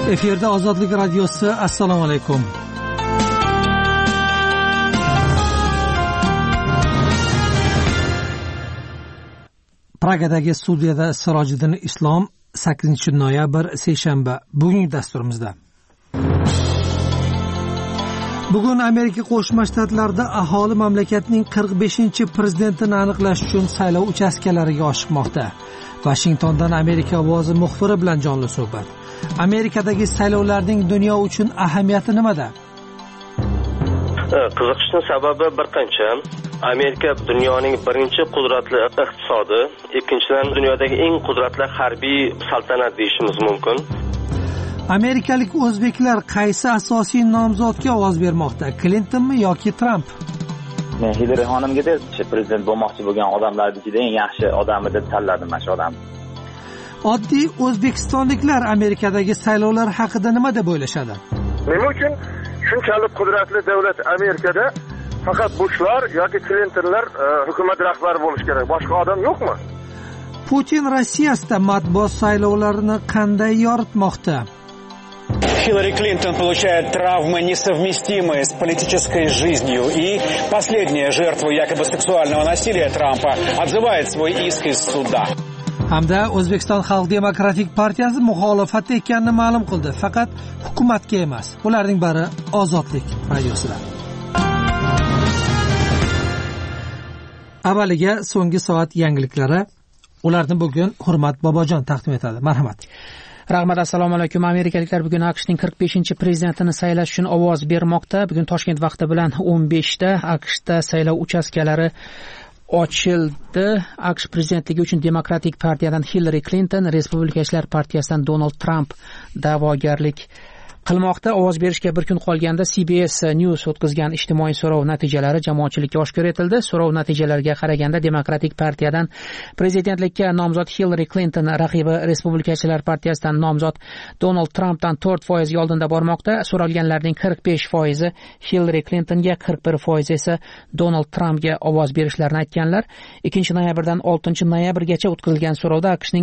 Efirda Ozodlik radiosi. Assalomu alaykum. Pragadagi studiyada Sirojiddin Islom, 8-noyabr seshanba. Bugungi dasturimizda bugun Amerika Qo'shma Shtatlarida aholi mamlakatning 45-prezidentini aniqlash uchun saylov uchastkalariga oshiqmoqda. Washingtondan Amerika ovozi muxbiri bilan jonli suhbat. Amerikadagi saylovlarning dunyo uchun ahamiyati nimada? Qiziqishning sababi bir qancha. Amerika dunyoning birinchi qudratli iqtisodi, ikkinchidan dunyodagi eng qudratli harbiy saltanat deyishimiz mumkin. Amerikalik o'zbeklar qaysi asosiy nomzodga ovoz bermoqda? Clintonmi yoki Trump? Men Hillary xonimga prezident bo'lmoqchi bo'lgan odamlarning ichida eng yaxshi odami deb tanladim mana shu odamni. Oddiy o'zbekistonliklar Amerikadagi saylovlar haqida nima deb o'ylashadi? Nima uchun shunchalik qudratli davlat Amerikada faqat Bushlar yoki Clintonlar hukumat rahbari bo'lish kerak? Boshqa odam yo'qmi? Putin Rossiyada matbuot saylovlarini qanday yoritmoqda? Хиллари Клинтон получает травмы, несовместимые с политической жизнью. И последняя жертва якобы сексуального насилия Трампа отзывает свой иск из суда. Hamda O'zbekiston Xalq demokratik partiyasi muxolifatda ekanini ma'lum qildi, faqat hukumatga emas. Ularning bari Ozodlik radiosida. Avvaliga so'nggi soat yangiliklari. Ularni bugun Hurmat Bobojon taqdim etadi. Marhamat. Rahmat, assalomu alaykum. Amerikaliklar bugun AQShning 45-prezidentini saylash uchun ovoz bermoqda. Bugun Toshkent vaqti bilan 15 da AQShda saylov uchastkalari ochildi. AQSh prezidentligi uchun Demokratik partiyadan Hillary Clinton, Respublikachilar partiyasidan Donald Trump da'vogarlik qilmoqda. Ovoz berishga bir kun qolganda CBS News o'tkazgan ijtimoiy so'rov natijalari jamoatchilikka oshkor etildi. So'rov natijalariga qaraganda Demokratik partiyadan prezidentlikka nomzod Hillary Clinton raqibi Respublikachilar partiyasidan nomzod Donald Trumpdan 4% oldinda bormoqda. So'ralganlarning 45% Hillary Clintonga, 41% esa Donald Trumpga ovoz berishlarini aytganlar. 2-noyabrdan 6-noyabrgacha o'tkazilgan so'rovda AQShning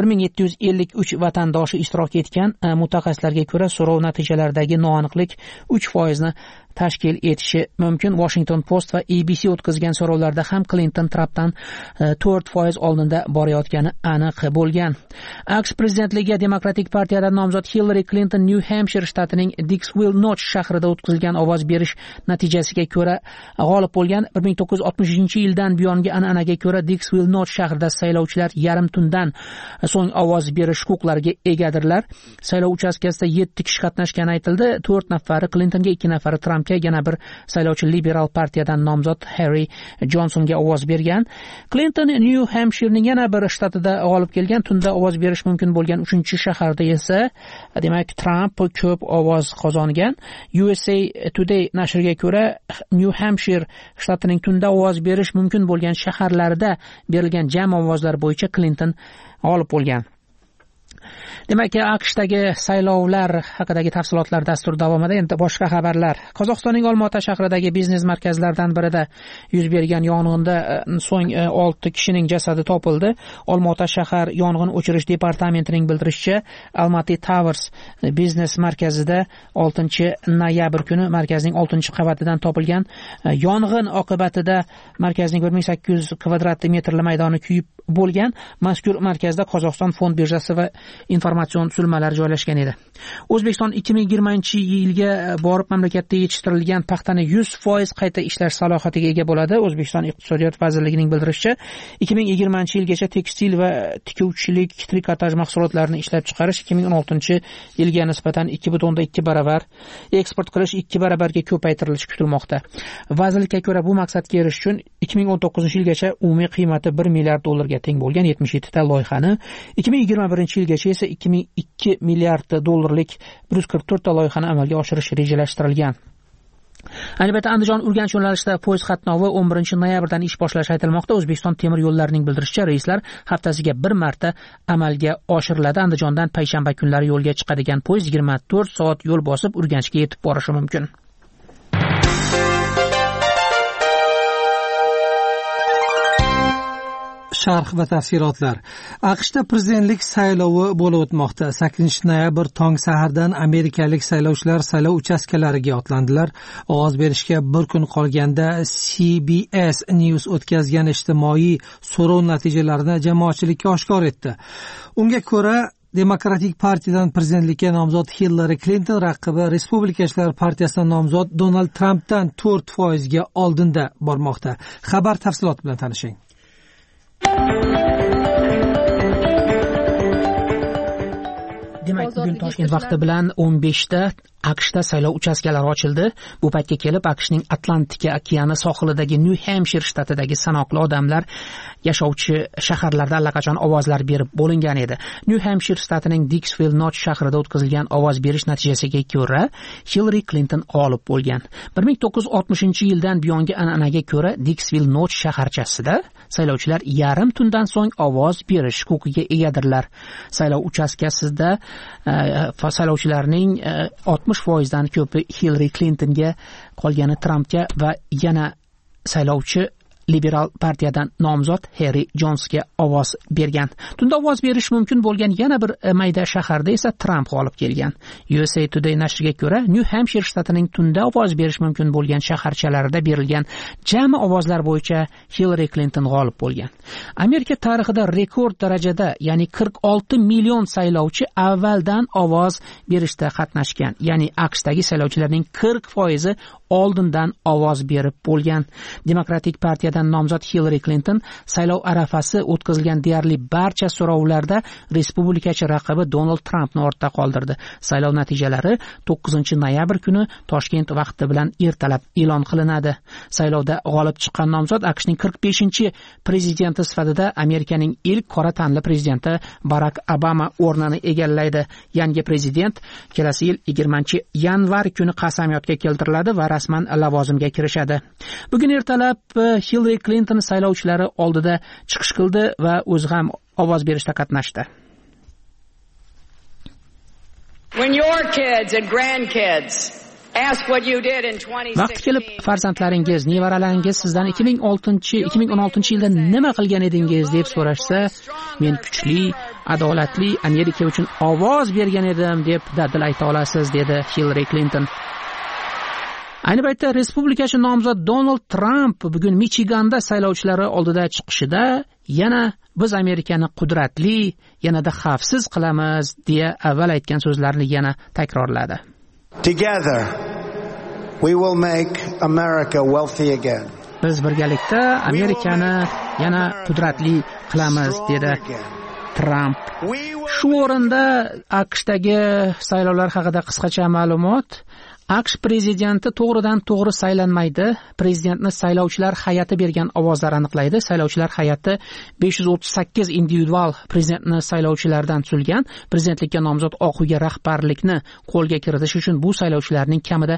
1753 vatandoshi ishtirok etgan. Mutaxassislarga ko'ra so'rov natijalaridagi noaniqlik 3% tashkil etishi mumkin. Washington Post va ABC o'tkazgan so'rovlarda ham Clinton Trumpdan 4% oldinda borayotgani aniq bo'lgan. AQSh prezidentligiga Demokratik partiyadan nomzod Hillary Clinton New Hampshire shtatining Dixville Notch shahrida o'tkazilgan ovoz berish natijasiga ko'ra g'olib bo'lgan. 1963-yildan buyongi an'anaga ko'ra Dixville Notch shahrida saylovchilar yarim tundan so'ng ovoz berish huquqlariga egadirlar. Saylov uchastkasida 7 kishi qatnashgani aytildi. 4 nafari Clintonga, 2 nafari Trumpga, yana bir saylovchi liberal partiyadan nomzod Harry Johnsonga ovoz bergan. Clinton New Hampshirening yana bir shtatida g'olib kelgan. Tunda ovoz berish mumkin bo'lgan 3-shaharda esa, demak, Trump ko'p ovoz qozongan. USA Today nashriga ko'ra, New Hampshire shtatining tunda ovoz berish mumkin bo'lgan shaharlarida berilgan jami ovozlar bo'yicha Clinton g'olib bo'lgan. Demak, AQShdagi saylovlar haqidagi tafsilotlar dastur davomida. Endi boshqa xabarlar. Qozog'istonning Olmaota shahridagi biznes markazlaridan birida yuz bergan yong'inda so'ng 6 kishining jasadi topildi. Olmaota shahar yong'in o'chirish departamentining bildirishicha, Almaty Towers biznes markazida 6-noyabr kuni markazning 6-qavatidan topilgan. Yong'in oqibatida markazning 1800 kvadrat metrli maydoni kuyib bo'lgan. Mazkur markazda Qozog'iston fond birjasi va informatsion tuzilmalari joylashgan edi. O'zbekiston 2020-yilga borib mamlakatda yetishtirilgan paxtani 100% qayta ishlash salohiyatiga ega bo'ladi. O'zbekiston Iqtisodiyot vazirligining bildirishicha, 2020-yilgacha tekstil va tikuvchilik, trikotaj mahsulotlarini ishlab chiqarish 2016-yilga nisbatan 2.2 baravar, eksport qilish 2 baravarga ko'paytirilishi kutilmoqda. Vazirlikka ko'ra, bu maqsadga erishish uchun 2019-yilgacha umumiy qiymati 1 milliard dollarga teng bo'lgan 77 ta loyihani, 2021-yilgacha esa 2 milliard dollarlik 144 ta loyihani amalga oshirish rejalashtirilgan. Albatta, Andijon-Urganch yo'nalishida poyezd qatnovi 11-noyabrdan ish boshlashi aytilmoqda. O'zbekiston temir yo'llarining bildirishicha, reyslar haftasiga 1 marta amalga oshiriladi. Andijondan payshanba kunlari yo'lga chiqadigan poyezd 24 soat yo'l bosib Urganchga yetib borishi mumkin. sharh va tafsilotlar. AQShda prezidentlik saylovi bo'lib o'tmoqda. 8-noyabr tong sahardan amerikalik saylovchilar saylov uchastkalariga otlandilar. Ovoz berishga bir kun qolganda CBS News o'tkazgan ijtimoiy so'rov natijalarini jamoatchilikka oshkor etdi. Unga ko'ra, Demokratik partiyadan prezidentlikka nomzod Hillary Clinton raqibi Respublikachilar partiyasidan nomzod Donald Trumpdan 4% ga oldinda bormoqda. Xabar tafsiloti bilan tanishing. Demak, bugun Toshkent vaqti bilan 15da AQShda saylov uchastkalari ochildi. Bu paytga kelib AQShning Atlantika okeani sohilidagi New Hampshire shtatidagi sanoqli odamlar yashovchi shaharlarda allaqachon ovozlar berib bo'lingan edi. New Hampshire shtatining Dixville Notch shahrida o'tkazilgan ovoz berish natijasiga ko'ra Hillary Clinton g'olib bo'lgan. 1960-yildan buyongi an'anaga ko'ra Dixville Notch shaharchasida saylovchilar yarim tundan so'ng ovoz berish huquqiga egadirlar. Saylov uchastkasida saylovchilarning 60% dan ko'pi Hillary Clintonga, qolgani Trumpga va yana saylovchi liberal partiyadan nomzod Harry Jonesga ovoz bergan. Tunda ovoz berish mumkin bo'lgan yana bir mayda shaharda esa Trump g'olib kelgan. USA Today nashriga ko'ra, New Hampshire shtatining tunda ovoz berish mumkin bo'lgan shaharchalarida berilgan jami ovozlar bo'yicha Hillary Clinton g'olib bo'lgan. Amerika tarixida rekord darajada, ya'ni 46 million saylovchi avvaldan ovoz berishda qatnashgan. Ya'ni AQShdagi saylovchilarning 40% oldindan ovoz berib bo'lgan. Demokratik partiyadan nomzod Hillary Clinton saylov arafasi o'tkazilgan deyarli barcha so'rovlarda respublikachi raqibi Donald Trumpni ortda qoldirdi. Saylov natijalari 9-noyabr kuni Toshkent vaqti bilan ertalab e'lon qilinadi. Saylovda g'olib chiqqan nomzod AQShning 45-prezidenti sifatida Amerikaning ilk qora tanli prezidenti Barack Obama o'rnini egallaydi. Yangi prezident kelasi yil 20-yanvar kuni qasamyodga keltiriladi va rasman lavozimga kirishadi. Bugun ertalab Hillary Clinton saylovchilari oldida chiqish qildi va o'zi ham ovoz berishda qatnashdi. When your kids and grandkids ask what you did in 2016. Vaqt kelib farzandlaringiz, nevaralaringiz sizdan 2016-yilda nima qilgan edingiz deb so'rashsa, men kuchli, adolatli Amerika uchun ovoz bergan edim deb dadil ayta olasiz, dedi Hillary Clinton. Ayni paytda respublikachi nomzod Donald Trump bugun Michiganda saylovchilari oldida chiqishida yana biz Amerikani qudratli, yanada xavfsiz qilamiz deya avval aytgan so'zlarini yana takrorladi. Together we will make America wealthy again. Biz birgalikda Amerikani yana qudratli qilamiz, dedi Trump. Shu o'rinda AQShdagi saylovlar haqida qisqacha ma'lumot. AQSh prezidenti to'g'ridan-to'g'ri saylanmaydi. Prezidentni saylovchilar hay'ati bergan ovozlar aniqlaydi. Saylovchilar hay'ati 538 individual prezidentni saylovchilardan tuzilgan. Prezidentlikka nomzod Oq uyga rahbarlikni qo'lga kiritish uchun bu saylovchilarning kamida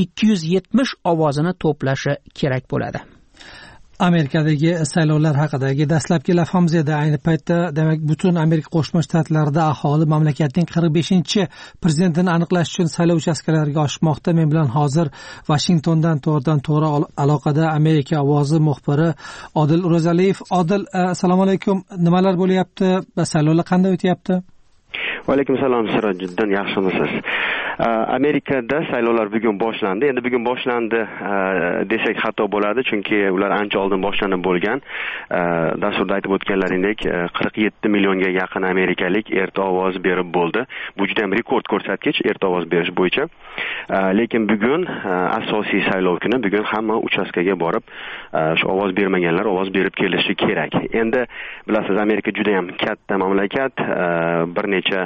270 ovozini to'plashi kerak bo'ladi. Amerikadagi saylovlar haqidagi dastlabki lavhamiz edi. Ayni paytda demak butun Amerika Qo'shma Shtatlarida aholi mamlakatning 45-prezidentini aniqlash uchun saylov uchastkalariga oshmoqda. Men bilan hozir Washingtondan to'g'ridan-to'g'ri aloqada Amerika ovozi muxbiri Odil Ro'zaliyev. Odil, assalomu alaykum. Nimalar bo'lyapti va saylovlar qanday o'tyapti? Va alaykum assalom, Sirojiddin, yaxshimisiz? Amerikada saylovlar bugun boshlandi. Endi bugun boshlandi desak xato bo'ladi, chunki ular ancha oldin boshlanib bo'lgan. Dasturda aytib o'tganlaringdek 47 millionga yaqin amerikalik erta ovoz berib bo'ldi. Bu juda ham rekord ko'rsatkich erta ovoz berish bo'yicha. Lekin bugun asosiy saylov kuni, bugun hamma uchastkaga borib shu ovoz bermaganlar ovoz berib kelishi kerak. Endi bilasiz, Amerika juda ham katta mamlakat, bir necha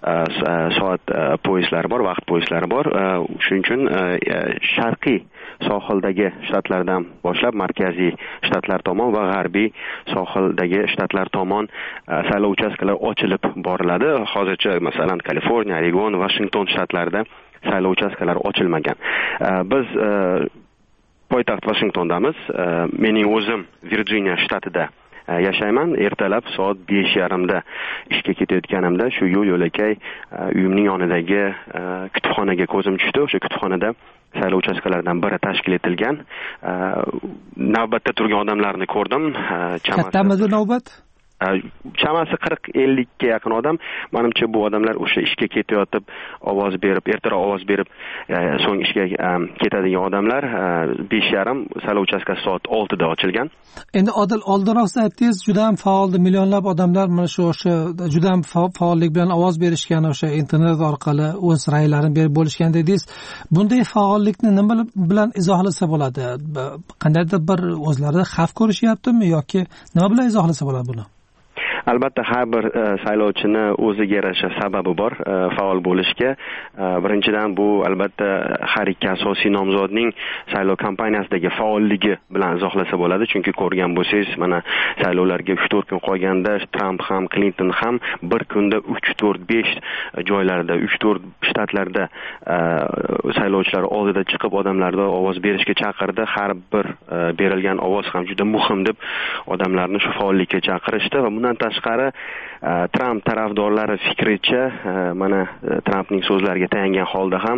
soat poyezdlari bor, vaqt poyezdlari bor. Shuning uchun sharqiy sohildagi shtatlardan boshlab markaziy shtatlar tomon va g'arbiy sohildagi shtatlar tomon saylov uchastkalari ochilib boriladi. Hozircha masalan Kaliforniya, Oregon, Washington shtatlarida saylov uchastkalari ochilmagan. Biz poytaxt Washingtondamiz. Mening o'zim Virjiniya shtatida yashayman. Ertalab soat 5:30da ishga ketayotganimda shu yo'l-yo'lakay uyimning yonidagi kutubxonaga ko'zim tushdi. O'sha kutubxonada saylov uchastkalaridan biri tashkil etilgan. Navbatda turgan odamlarni ko'rdim. Kattamidi navbat? chamasi 40-50 ga yaqin odam, menimcha bu odamlar o'sha ishga ketayotib ovoz berib, ertaroq ovoz berib, so'ng ishga ketadigan odamlar 5:30 saylov uchastkasi soat 6 da ochilgan. Endi Odil, oldinroq aytdingiz, juda ham faol, millionlab odamlar mana o'sha juda ham faollik bilan ovoz berishgan, o'sha internet orqali o'z ra'ylarini berib bo'lishgan dedingiz. Bunday faollikni nima bilan izohlasa bo'ladi? Qandaydir bir o'zlarida xavf ko'rishyaptimi yoki nima bilan izohlasa bo'ladi buni? Albatta har bir saylovchini o'ziga yarasha sababi bor faol bo'lishga. Birinchidan bu albatta har ikki asosiy nomzodning saylov kampaniyasidagi faolligi bilan izohlasa bo'ladi, chunki ko'rgan bo'lsangiz, mana saylovlarga 3-4 kun qolganda Trump ham, Clinton ham bir kunda 3-4-5 joylarda, 3-4 shtatlarda saylovchilar oldida chiqib odamlarga ovoz berishga chaqirdi. Har bir berilgan ovoz ham juda muhim deb odamlarni shu faollikka chaqirishdi va bundan tashqari Trump tarafdorlari fikricha, mana Trumpning so'zlariga tayangan holda ham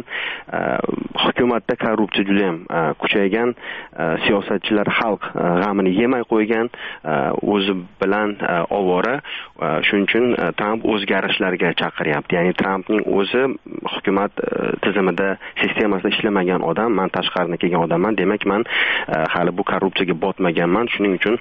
hukumatda korrupsiya juda ham kuchaygan, siyosatchilar xalq g'amini yemay qo'ygan, o'zi bilan ovora, shuning uchun Trump o'zgarishlarga chaqiryapti. Ya'ni Trumpning o'zi hukumat tizimida, sistemasida ishlamagan odam, men tashqaridan kelgan odamman, demak men hali bu korrupsiyaga botmaganman, shuning uchun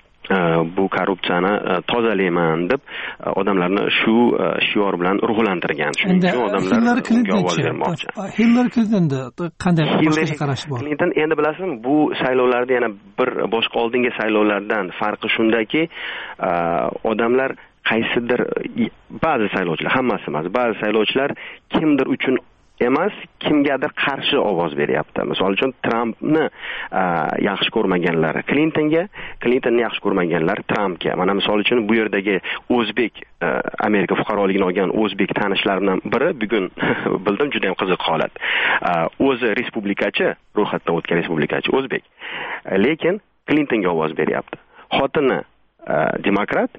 bu korrupsiyani tozalayman deb odamlarni shu shior bilan ruhlantirgan. Shuning uchun odamlar ovoz bermoqchi. Hillary Clintonda qanday boshqacha qarash bor? Clinton, endi bilasizmi, bu saylovlarda yana bir boshqa oldingi saylovlardan farqi shundaki, odamlar qaysidir ba'zi saylovchilar, hammasi emas, ba'zi saylovchilar kimdir uchun emas, kimgadir qarshi ovoz beryapti. Misol uchun Trumpni yaxshi ko'rmaganlar Clintonni yaxshi ko'rmaganlar Trumpga. Mana misol uchun bu yerdagi o'zbek Amerika fuqaroligini olgan o'zbek tanishlarimdan biri bugun bildim, juda ham qiziq holat. O'zi respublikachi, ro'yxatdan o'tgan respublikachi o'zbek. Lekin Clintonga ovoz beryapti. Xotini demokrat,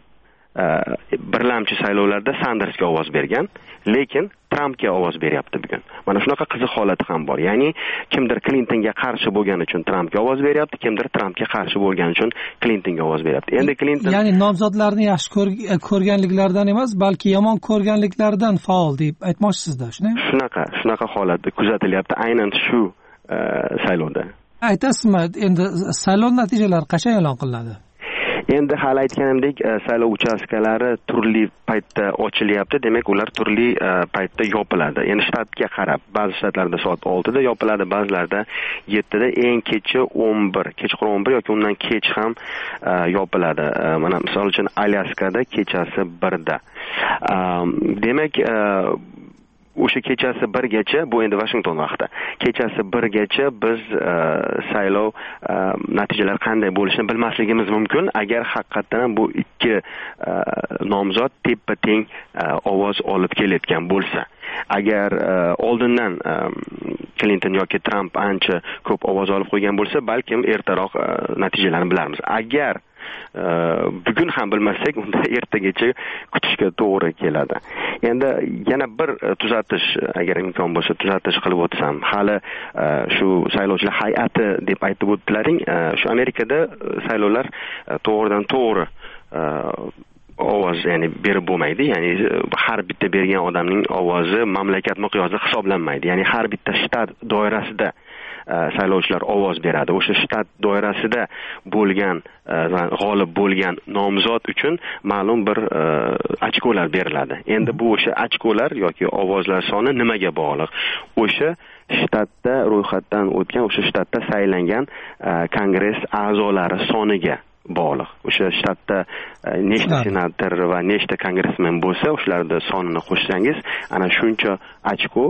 birlamchi saylovlarda Sandersga ovoz bergan, lekin Trumpga ovoz beryapti bugun. Mana shunaqa qiziq holati ham bor. Ya'ni kimdir Clintonga qarshi bo'lgani uchun Trumpga ovoz beryapti, kimdir Trumpga qarshi bo'lgani uchun Clintonga ovoz beryapti. Endi Clinton, ya'ni nomzodlarni yaxshi ko'rganliklaridan emas, balki yomon ko'rganliklaridan faol deb aytmoqchisizda, shunday? Shunaqa holat kuzatilyapti aynan shu saylovda. Aytasizmi, endi saylov natijalari qachon e'lon qilinadi? Endi hali aytganimdek, saylov uchastkalari turli paytda ochilyapti, demak ular turli paytda yopiladi. Endi shtatga qarab, ba'zi shtatlarda soat 6 da yopiladi, ba'zilarda 7 da, eng kechi 11, kechqurun 11 yoki undan kech ham yopiladi. Mana misol uchun Alyaskada kechasi 1 da. Demak, o'sha kechasi 1 gacha, bu endi Washington vaqti, kechasi 1 gacha biz saylov natijalari qanday bo'lishini bilmasligimiz mumkin, agar haqiqatan bu ikki nomzod teppa-teng ovoz olib kelayotgan bo'lsa. Agar oldindan Clinton yoki Trump ancha ko'p ovoz olib qo'ygan bo'lsa, balkim ertaroq natijalarni bilarmiz. Agar bugun ham bilmasak, unda ertagacha kutishga to'g'ri keladi. Endi yana bir tuzatish, agar imkon bo'lsa tuzatish qilib o'tsam, hali shu saylovchilar hay'ati deb aytib o'tdilaring, shu Amerikada saylovlar to'g'ridan to'g'ri ovoz, ya'ni berib bo'lmaydi. Ya'ni har bitta bergan odamning ovozi mamlakat miqyosida hisoblanmaydi. Ya'ni har bitta shtat doirasida saylovchilar ovoz beradi. O'sha shtat doirasida bo'lgan, g'olib bo'lgan nomzod uchun ma'lum bir ochkolar beriladi. Endi bu o'sha ochkolar yoki ovozlar soni nimaga bog'liq? O'sha shtatda ro'yxatdan o'tgan, o'sha shtatda saylangan kongress a'zolari soniga bog'liq. O'sha shtatda nechta senator va nechta kongressmen bo'lsa, o'shalarning sonini qo'shsangiz, ana shuncha ochko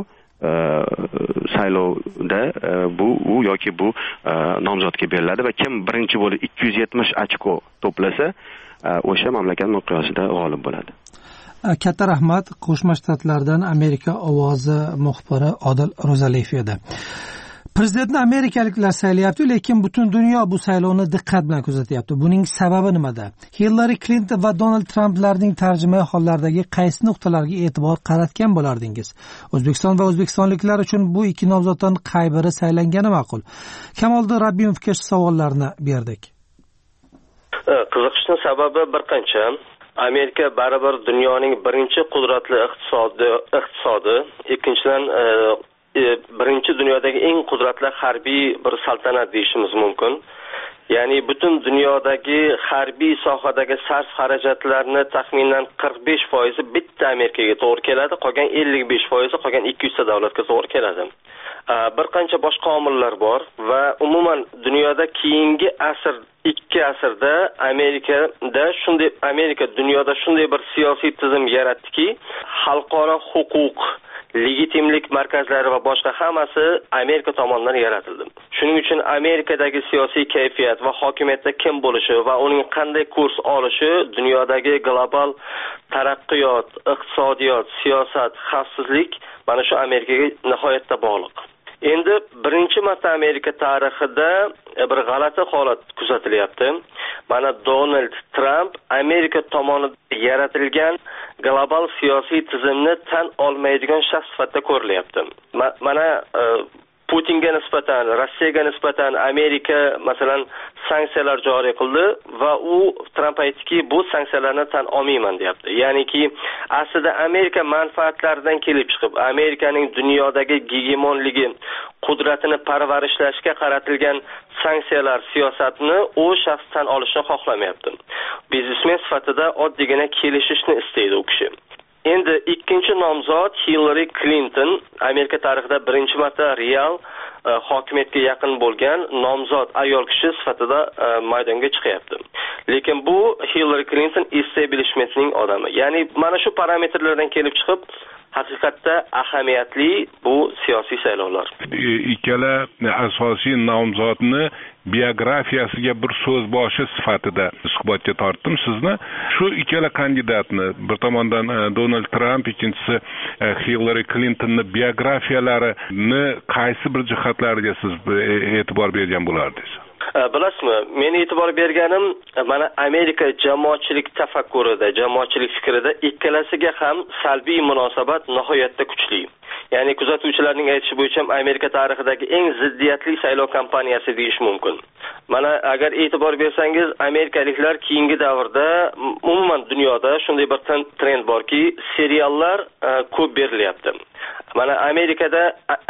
saylovda bu yoki bu nomzodga beriladi va kim birinchi bo'lib 270 ochko to'plasa, o'sha mamlakat miqyosida g'olib bo'ladi. Katta rahmat. Qo'shma Shtatlardan Amerika ovozi muxbiri Odil Ro'zaliyev edi. Prezidentni amerikaliklar saylayapti, lekin butun dunyo bu saylovni diqqat bilan kuzatyapti. Buning sababi nimada? Hillary Clinton va Donald Trumplarning tarjimai hollardagi qaysi nuqtalarga e'tibor qaratgan bo'lardingiz? O'zbekiston va o'zbekistonliklar uchun bu ikki nomzoddan qay biri saylangani ma'qul? Kamoliddin Rabbimovga savollarni berdik. Qiziqishning sababi bir qancha. Amerika baribir dunyoning birinchi qudratli iqtisodi, ikkinchidan birinchi dunyodagi eng qudratli harbiy bir saltanat deyishimiz mumkin. Ya'ni butun dunyodagi harbiy sohadagi sarf xarajatlarni taxminan 45% bitta Amerikaga to'g'ri keladi, qolgan 55% qolgan 200 ta davlatga to'g'ri keladi. Bir qancha boshqa omillar bor va umuman dunyoda keyingi asr 2 asrda Amerika dunyoda shunday bir siyosiy tizim yaratdiki, xalqaro huquq, legitimlik markazlari va boshqa hammasi Amerika tomonidan yaratildi. Shuning uchun Amerikadagi siyosiy kayfiyat va hokimiyatda kim bo'lishi va uning qanday kurs olishi dunyodagi global taraqqiyot, iqtisodiyot, siyosat, xavfsizlik mana shu Amerikaga nihoyatda bog'liq. Endi birinchi marta Amerika tarixida bir g'alati holat kuzatilyapti. Mana Donald Trump Amerika tomonidan yaratilgan global siyosiy tizimni tan olmaydigan shaxs sifatida ko'rilyapti. Mana Putinga nisbatan, Rossiyaga nisbatan Amerika masalan sanksiyalar joriy qildi va u Trump aytdiki, bu sanksiyalarni tan olmayman deyapti. Ya'niki aslida Amerika manfaatlaridan kelib chiqib, Amerikaning dunyodagi gegemonligi, qudratini parvarishlashga qaratilgan sanksiyalar siyosatini u shaxs tan olishni xohlamayapti. Biznesmen sifatida oddiygina kelishishni istaydi u kishi. Endi ikkinchi nomzod Hillary Clinton, Amerika tarixida birinchi marta real hokimiyatga yaqin bo'lgan nomzod ayol kishi sifatida maydonga chiqyapti. Lekin bu Hillary Clinton establishmentning odami. Ya'ni mana shu parametrlardan kelib chiqib, haqiqatda ahamiyatli bu siyosiy saylovlar. Ikkala asosiy nomzodni biografiyasiga bir so'z boshi sifatida suhbatga tortdim sizni. Shu ikkala kandidatni, bir tomondan Donald Trump, ikkinchisi Hillary Clintonning biografiyalarini qaysi bir jihatlariga siz e'tibor bergan bo'lardingiz? Bilasizmi, men e'tibor berganim mana Amerika jamoatchilik tafakkurida, jamoatchilik fikrida ikkalasiga ham salbiy munosabat nihoyatda kuchli. Ya'ni kuzatuvchilarning aytishi bo'yicha Amerika tarixidagi eng ziddiyatli saylov kampaniyasi deyish mumkin. Mana agar e'tibor bersangiz, amerikaliklar keyingi davrda umuman dunyoda shunday bir trend borki, seriallar ko'p berilyapti. Mana Amerikada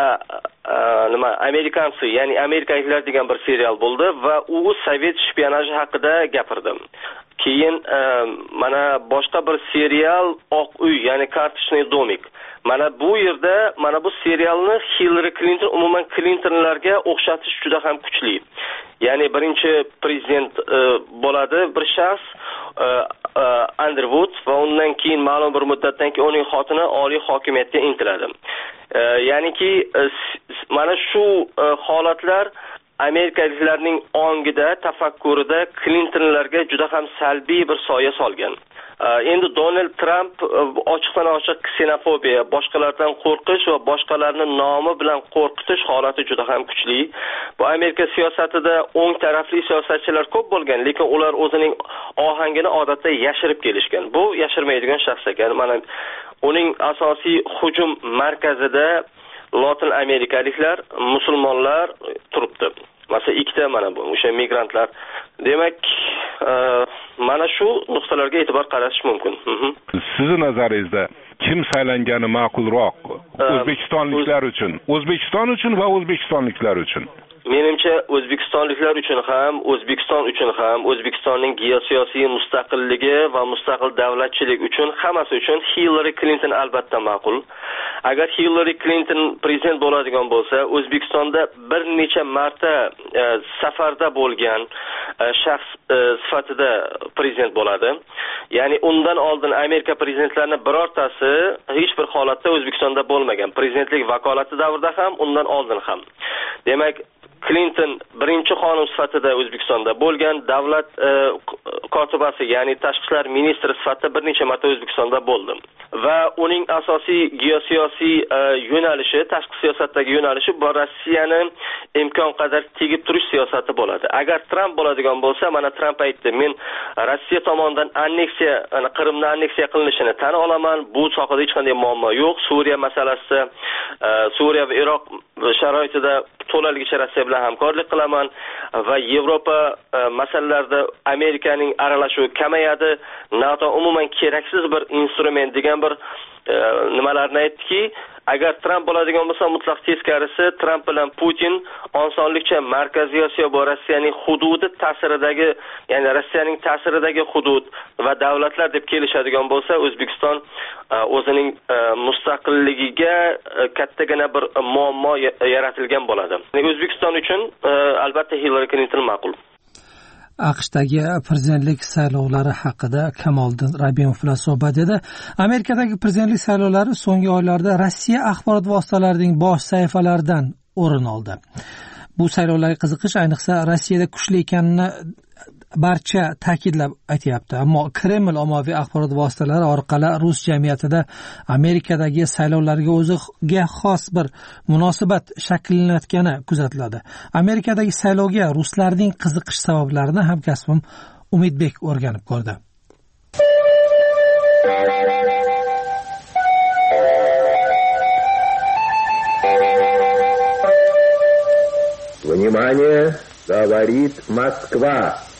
Amerikansi, ya'ni amerikaliklar degan bir serial bo'ldi va u Sovet shpionaji haqida gapirdi. Keyin mana boshqa bir serial Oq uy, ya'ni Kartochniy domik. Mana bu yerda mana bu serialni Hillary Clinton umuman Clintonlarga o'xshatish juda ham kuchli. Ya'ni birinchi prezident bo'ladi bir shaxs Underwood va undan keyin ma'lum bir muddatdan keyin uning xotini oliy hokimiyatga intiladi. Ya'niki mana shu holatlar amerikaliklarning ongida, tafakkurida Clintonlarga juda ham salbiy bir soya solgan. Endi Donald Trump ochiqdan ochiq ksenofobiya, boshqalardan qo'rqish va boshqalarni nomi bilan qo'rqitish holati juda ham kuchli. Bu Amerika siyosatida o'ng tarafli siyosatchilar ko'p bo'lgan, lekin ular o'zining ohangini odatda yashirib kelishgan. Bu yashirmaydigan shaxs ekan. Mana uning asosiy hujum markazida Latin amerikaliklar, musulmonlar turibdi. Masalan, ikkita mana bu o'sha migrantlar. Demak, mana shu nuqtalarga e'tibor qaratish mumkin. Sizning nazaringizda kim saylangani ma'qulroq? O'zbekistonliklar uchun, O'zbekiston uchun va o'zbekistonliklar uchun. Menimcha O'zbekistonliklar uchun ham, O'zbekiston uchun ham, O'zbekistonning geosiyosiy mustaqilligi va mustaqil davlatchilik uchun, hammasi uchun Hillary Clinton albatta ma'qul. Agar Hillary Clinton prezident bo'ladigan bo'lsa, O'zbekistonda bir necha marta safarda bo'lgan shaxs sifatida prezident bo'ladi. Ya'ni undan oldin Amerika prezidentlarining birortasi hech bir holatda O'zbekistonda bo'lmagan. Prezidentlik vakolati davrida ham, undan oldin ham. Demak, Clinton birinchi xonim sifatida O'zbekistonda bo'lgan, davlat kotibasi, ya'ni tashqi ishlar ministri sifatida bir necha marta O'zbekistonda bo'ldi. Va uning asosiy geosiyosiy yo'nalishi, tashqi siyosatdagi yo'nalishi bu Rossiyani imkon qadar tegib turish siyosati bo'ladi. Agar Trump bo'ladigan bo'lsa, mana Trump aytdi, men Rossiya tomonidan anneksiya, Qrimni anneksiya qilinishini tan olaman, bu sohada hech qanday muammo yo'q. Suriya masalasi, Suriya va Iroq sharoitida to'laligicha Rossiya bilan hamkorlik qilaman va Yevropa masalalarida Amerikaning aralashuvi kamayadi. NATO umuman keraksiz bir instrument degan bir nimalarni aytdiki, agar Tramp bo'ladigan bo'lsa, mutlaq teskarisi Tramp bilan Putin osonlikcha Markaziy Osiyo va Rossiyaning hududi ta'siridagi, ya'ni Rossiyaning ta'siridagi hudud va davlatlar deb kelishadigan bo'lsa, O'zbekiston o'zining mustaqilligiga kattagina bir muammo yaratilgan bo'ladi. O'zbekiston uchun albatta Hillary Clinton ma'qul. AQShdagi prezidentlik saylovlari haqida Kamoliddin Rabbimov bilan suhbat edi. Amerikadagi prezidentlik saylovlari so'nggi oylarda Rossiya axborot vositalarining bosh sahifalaridan o'rin oldi. Bu saylovlarga qiziqish ayniqsa Rossiyada kuchli ekanini barcha ta'kidlab aytayapti. Ammo Kreml ommaviy axborot vositalari orqali rus jamiyatida Amerikadagi saylovlarga o'ziga xos bir munosabat shakllanayotgani kuzatiladi. Amerikadagi saylovga ruslarning qiziqish sabablarini hamkasbim Umidbek o'rganib ko'rdi. Внимание, говорит Москва.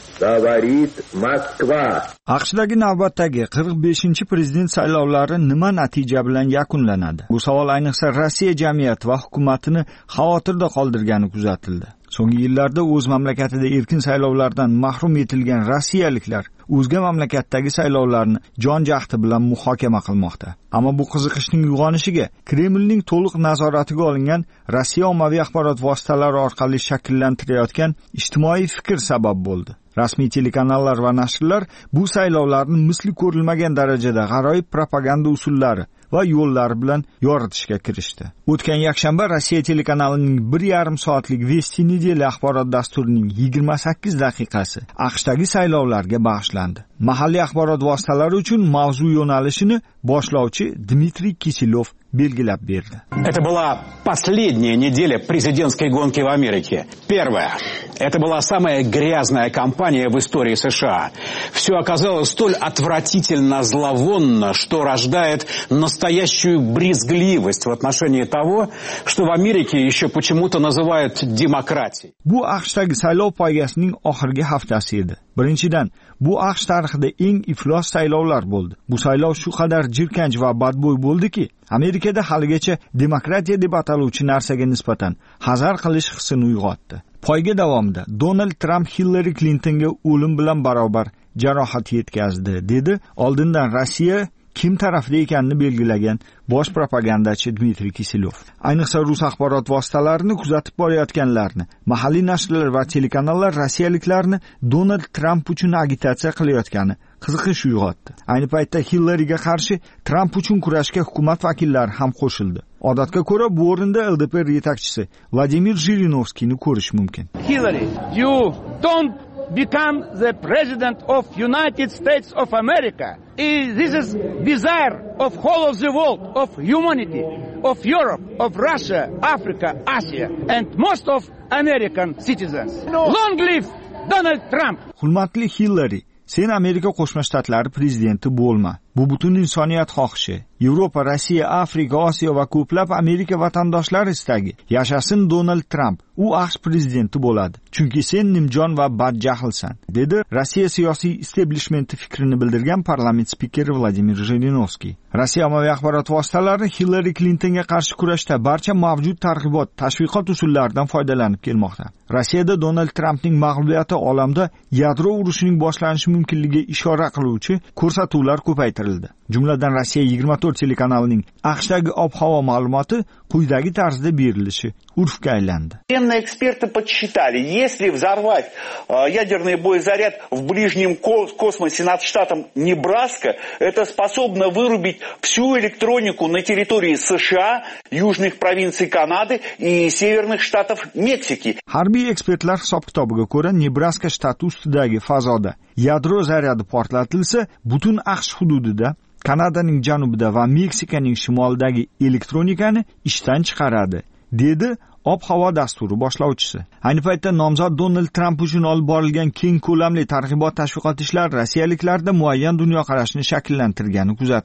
Говорит Moskva. AQShdagi navbatdagi 45-prezident saylovlari nima natija bilan yakunlanadi? Bu savol ayniqsa Rossiya jamiyati va hukumatini xavotirda qoldirgani kuzatildi. So'nggi yillarda o'z mamlakatida erkin saylovlardan mahrum etilgan rossiyaliklar o'zga mamlakatdagi saylovlarni jon jahdi bilan muhokama qilmoqda. Ammo bu qiziqishning uyg'onishiga Kremlning to'liq nazoratiga olingan Rossiya ommaviy axborot vositalari orqali shakllantirayotgan ijtimoiy fikr sabab bo'ldi. Rasmiy telekanallar va nashrlar bu saylovlarni misli ko'rilmagan darajada g'aroyib propaganda usullari va yo'llari bilan yoritishga kirishdi. O'tgan yakshanba Rossiya telekanalining 1,5 soatlik Vesti Nedeli axborot dasturining 28 daqiqasi AQShdagi saylovlarga bag'ishlandi. Mahalliy axborot vositalari uchun mavzu yo'nalishini boshlovchi Dmitriy Kisilov belgilab berdi. Это была последняя неделя президентской гонки в Америке. Первая. Это была самая грязная кампания в истории США. Все оказалось столь отвратительно зловонно, что рождает настоящую брезгливость в отношении того, что в Америке еще почему-то называют демократией. Bu AQShdagi saylov poygasining oxirgi haftasi edi. Birinchidan, bu AQSh tarixida eng iflos saylovlar bo'ldi. Bu saylov shu qadar jirkanch va badbo'y bo'ldiki, Amerikada haligacha demokratiya deb ataluvchi narsaga nisbatan hazar qilish hissini uyg'otdi. Poyga davomida Donald Trump Hillary Clintonga o'lim bilan barobar jarohat yetkazdi, dedi oldindan Rossiya kim tarafda ekanini belgilagan bosh propagandachi Dmitriy Kisilov. Ayniqsa rus axborot vositalarini kuzatib borayotganlarni, mahalliy nashrlar va telekanallar rossiyaliklarni Donald Trump uchun agitatsiya qilayotgani qiziqish uyg'otdi. Ayni paytda Hillaryga qarshi Trump uchun kurashga hukumat vakillari ham qo'shildi. Odatga ko'ra bu o'rinda LDP yetakchisi Vladimir Zhirinovskiyni ko'rish mumkin. Hillary, you don't become the president of United States of America. This is desire of whole of the world, of humanity, of Europe, of Russia, Africa, Asia, and most of American citizens. Long live Donald Trump. Hurmatli Hillary, sen Amerika Qo'shma Shtatlari prezidenti bo'lma. Bu butun insoniyat xohishi. Yevropa, Rossiya, Afrika, Osiyo va ko'plab Amerika vatandoshlari istagi. Yashasin Donald Trump. U AQSh prezidenti bo'ladi. Chunki sen nimjon va badjahlsan, dedi Rossiya siyosiy establishmenti fikrini bildirgan parlament spikeri Vladimir Zhirinovskiy. Rossiya ommaviy axborot vositalari Hillary Clintonga qarshi kurashda barcha mavjud targ'ibot, tashviqot usullaridan foydalanib kelmoqda. Rossiyada Donald Trampning mag'lubiyati olamda yadro urushining boshlanishi mumkinligiga ishora qiluvchi ko'rsatuvlar ko'paytirildi. Jumladan Rossiya 24 telekanalining AQShdagi ob-havo ma'lumoti quyidagi tarzda berilishi urfga aylandi. Военные эксперты подсчитали, если взорвать ядерный боезаряд в ближнем космосе над штатом Небраска, это способно вырубить всю электронику на территории США, южных провинций Канады и северных штатов Мексики. Harbiy ekspertlar hisob-kitobiga ko'ra, Nebraska shtati ustidagi fazoda yadro zaryadi portlatilsa, butun AQSh hududida, Kanadaning janubida va Meksikaning shimolidagi elektronikani ishdan chiqaradi, dedi ob-havo dasturi boshlovchisi. Ayni paytda nomzod Donald Trump uchun olib borilgan keng ko'lamli targ'ibot tashviqot ishlari rossiyaliklarda muayyan dunyoqarashni shakllantirgani kuzatildi.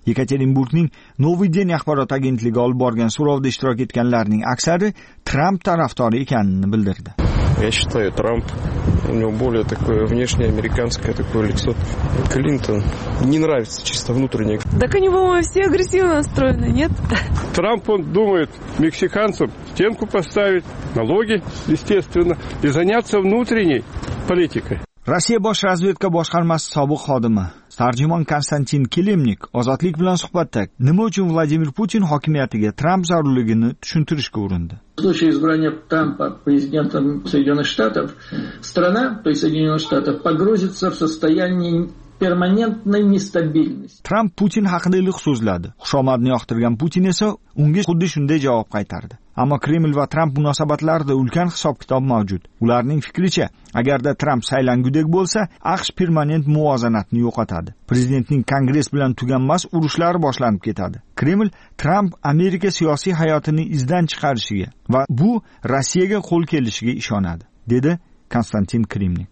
Yekaterinburgning Novoy Den axborot agentligi olib borgan so'rovda ishtirok etganlarning aksari Tramp tarafdori ekanini bildirdi. Я считаю, Трамп, у него более такое внешнее американское такое лицо. Клинтон не нравится чисто внутренне. Так они, по-моему, все агрессивно настроены, нет? Трамп, он думает мексиканцам стенку поставить, налоги, естественно, и заняться внутренней политикой. Rossiya bosh razvedka boshqarmasi sobiq xodimi tarjimon Konstantin Kilimnik Ozodlik bilan suhbatda nima uchun Vladimir Putin hokimiyatiga Tramp zarurligini tushuntirishga urindi. В случае избрания Трампа президентом Соединенных Штатов, страна, то есть Соединенных Штатов, погрузится в состояние permanentной nestabilности. Tramp Putin haqida iliq so'zladi. Xushomadni yoqtirgan Putin esa unga xuddi shunday javob qaytardi. Ammo Kreml va Tramp munosabatlarida ulkan hisob-kitob mavjud. Ularning fikricha, agarda Tramp saylangudek bo'lsa, AQSh permanent muvozanatni yo'qotadi. Prezidentning Kongress bilan tuganmas urushlari boshlanib ketadi. Kreml Tramp Amerika siyosiy hayotini izdan chiqarishiga va bu Rossiyaga qo'l kelishiga ishonadi, dedi Konstantin Kilimnik.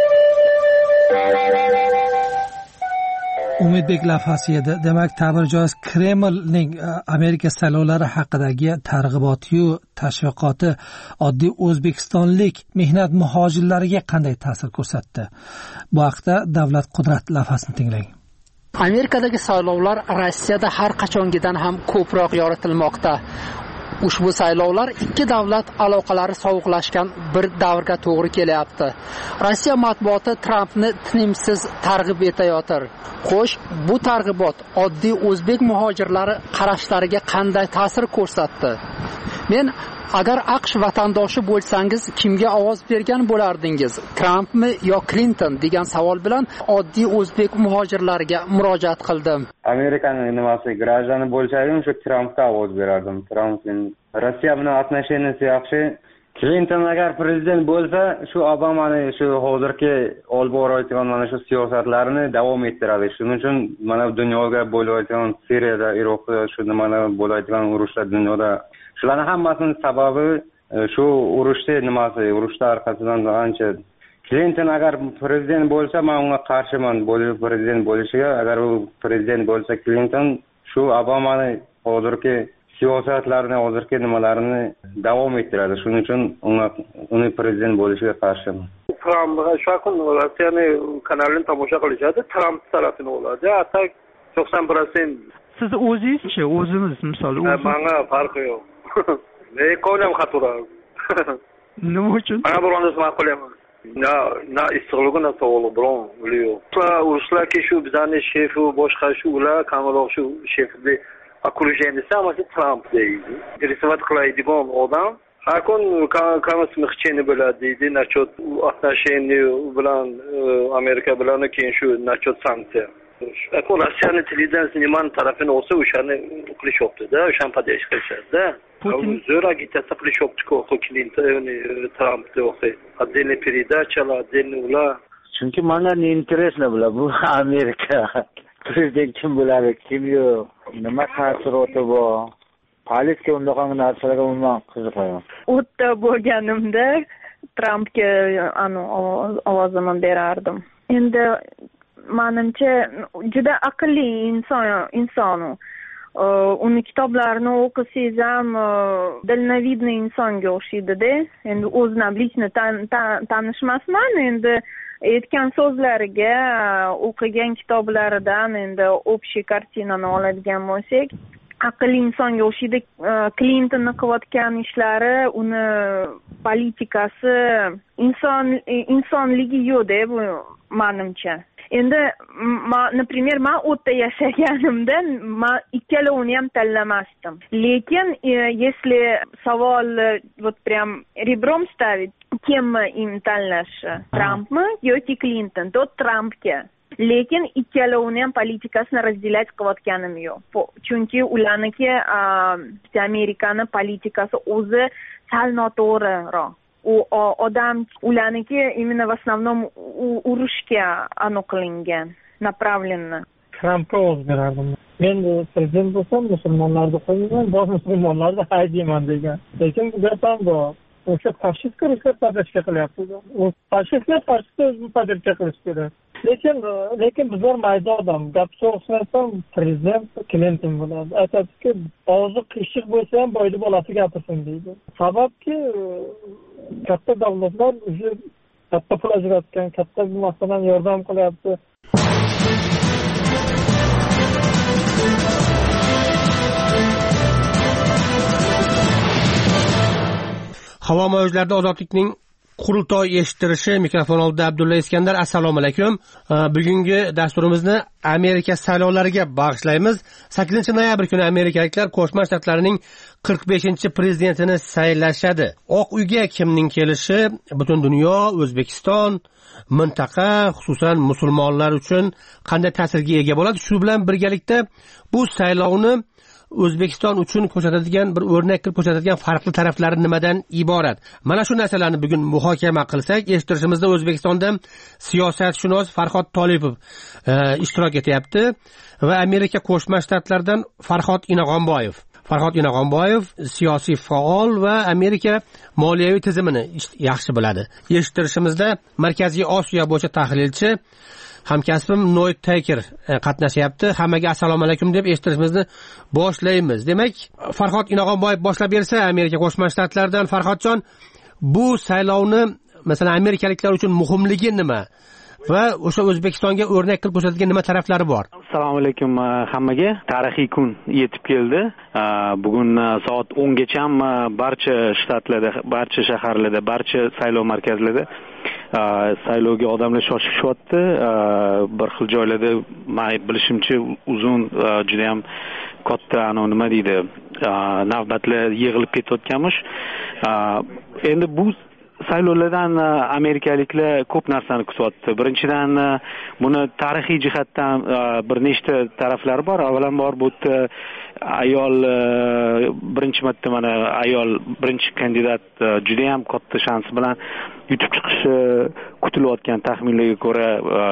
Umidbek Lafasi edi. Demak, ta'bir joiz Kremlning Amerika saylovlari haqidagi targ'iboti-yu tashviqoti oddiy o'zbekistonlik mehnat muhojirlariga qanday ta'sir ko'rsatdi? Bu haqda Davlat Qudrat Lafasini tinglang. Amerikadagi saylovlar Rossiyada har qachongidan ham ko'proq yoritilmoqda. Ushbu saylovlar ikki davlat aloqalari sovuqlashgan bir davrga to'g'ri kelyapti. Rossiya matbuoti Trampni tinimsiz targ'ib etayotir. Xo'sh, bu targ'ibot oddiy o'zbek muhojirlari qarashlariga qanday ta'sir ko'rsatdi? Men agar AQSh vatandoshi bo'lsangiz, kimga ovoz bergan bo'lardingiz? Trampmi yo Clinton degan savol bilan oddiy o'zbek muhojirlariga murojaat qildim. Amerikaning nimasi grajani bo'lsaydim, shu Trampga ovoz berardim. Trampning Rossiya bilan отношенияsi yaxshi. Clinton agar prezident bo'lsa, shu Obamani shu hozirgi olib borayotgan mana shu siyosatlarini davom ettiradi. Shuning uchun mana dunyoga bo'layotgan Suriyada, Iroqda shu nimani bo'layotgan urushlar dunyoda shularning hammasining sababi shu urushlar orqasidan ancha. Clinton agar prezident bo'lsa, men unga qarshiman. Prezident bo'lishiga, agar u prezident bo'lsa Clinton shu Obamani hozirgi siyosatlarini, hozirgi nimalarini davom ettiradi. Shuning uchun uni prezident bo'lishiga qarshiman. Tramp shu kun Rossiyaning kanalini tomosha qilishadi, Tramp tarafini oladi. Hatta 90%. Siz o'zingiz-chi, o'zimiz misol menga farqi yo'q. Ekonom xatura. Nima uchun? Mana birontasi men qilaman. Na istiqlolga na sog'liq biron yo'q. Urushlarki shu bizning shefi boshqa shu ular kamroq shu shefli окружение самое Трамп deydi. Рисовать qiladigan odam har kun kamasi xcheni bo'ladi deydi. Насчет отношений bilan Amerika bilan keyin shu насчет sanksiya. Akun Rossiyaning tilidan sinema tarafini olsa o'shani qilishyapti-da, o'shan padesh qilishadi-da. Putin zo'r agitatsiya qilishyapti-ku, Clinton, Tramp yo'qsa. Отдельные передачалар, отдельные ular. Chunki menga ne интересно bular bu Amerika. Prezident kim bo'ladi, kim yo'q, nima ta'siroti bor. Politsiya undaqa narsalarga umuman qiziqmayman. O'tda bo'lganimda Trampga ovozimni berardim. Endi menimcha juda aqlli inson u. Uni kitoblarini o'qisangiz ham dalnovidniy insonga o'xshaydi-da. Endi o'zini lично tanishmasman, endi aytgan so'zlariga, o'qigan kitoblaridan endi общий kartinani oladigan bo'lsak, aqlli insonga o'xshaydi. Clintonning qilayotgan ishlari, uni politikasi, insonligi yo'q-da bu menimcha. Endi например, men o'tda yashaganimda men ikkalovini ham tanlamasdim. Lekin если savol вот прям ребром ставить, kimni им tanlash, Trampmi yoki Clinton, то Trampga. Lekin ikkalovini ham politikasini разделять qilayotganim yo'q. Chunki ularniki Amerikaning politikasi o'zi sal noto'g'riroq. U odam ularniki именно в основном urushga qilingan, направленно. Trampga ovoz berardim. Men prezident bo'lsam, musulmonlarni qo'ymayman, bosh musulmonlarni haydayman degan. Lekin bu gap ham bor. O'sha fashist kurashga podashka qilyapti. U fashistlar o'zini podashka qilish kerak. lekin bizlar mayda odam gap so'qsam prezident Clinton bo'ladi. Aytadiki, og'zi qiyshiq bo'lsa ham boyni bolasi gapirsin deydi. Sababki katta davlatlar o'zi katta pul ajratgan, katta masalan yordam qilyapti. Havo mavjlarida ozodlikning qurultoy eshittirishi. Mikrofon oldida Abdulla Iskandar. Assalomu alaykum. Bugungi dasturimizni Amerika saylovlariga bag'ishlaymiz. 8-noyabr kuni amerikaliklar Qo'shma Shtatlarining 45-prezidentini saylashadi. Oq uyga kimning kelishi butun dunyo, O'zbekiston, mintaqa, xususan musulmonlar uchun qanday ta'sirga ega bo'ladi? Shu bilan birgalikda bu saylovni O'zbekiston uchun ko'rsatadigan bir o'rnak qilib ko'rsatadigan farqli taraflari nimadan iborat? Mana shu narsalarni bugun muhokama qilsak, eshittirishimizda O'zbekistonda siyosatshunos Farhod Tolipov ishtirok etyapti va Amerika Qo'shma Shtatlaridan Farhod Inog'onboyev siyosiy faol va Amerika moliyaviy tizimini yaxshi biladi. Eshittirishimizda Markaziy Osiyo bo'yicha tahlilchi hamkasbim Noyd Taker qatnashyapti. Hammaga assalomu alaykum deb eshittirishimizni boshlaymiz. Demak, Farhod Inog'onboyev boshlab bersa, Amerika Qo'shma Shtatlaridan. Farhodjon, bu saylovni masalan amerikaliklar uchun muhimligi nima va o'sha O'zbekistonga o'rnak qilib ko'rsatadigan nima taraflari bor? Assalomu alaykum hammaga. Tarixiy kun yetib keldi. Bugun soat 10 gacha barcha shtatlarda, barcha shaharlarda, barcha saylov markazlarida saylovga odamlar shoshishyapti. Bir xil joylarda men bilishimcha uzun juda ham katta nima deydi, navbatlar yig'ilib ketayotganmish. Endi bu saylovlardan amerikaliklar ko'p narsani kutyapti. Birinchidan buni tarixiy jihatdan bir nechta taraflari bor. Avvalambor bu ayol birinchi marta mana ayol birinchi kandidat juda ham katta shans bilan yutib chiqishi kutilayotgan taxminlarga ko'ra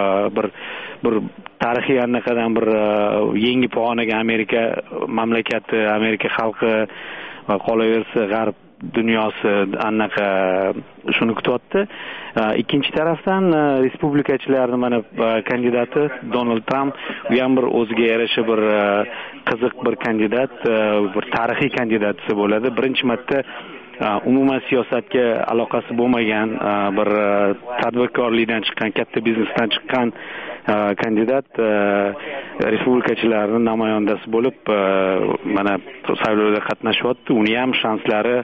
bir tarixiy anaqadan bir yangi pog'onaga Amerika mamlakati, Amerika xalqi qolaversa g'arb dunyosi anaqa shuni kutyapti. Ikkinchi tarafdan respublikachilarning mana kandidati Donald Trump, u ham bir o'ziga yarasha bir qiziq bir kandidat, bir tarixiy kandidat bo'ladi. Birinchi marta umuman siyosatga aloqasi bo'lmagan bir tadbirkorlikdan chiqqan, katta biznesdan chiqqan kandidat respublikachilarning namoyandasi bo'lib mana saylovda qatnashyapti. Uni ham shanslari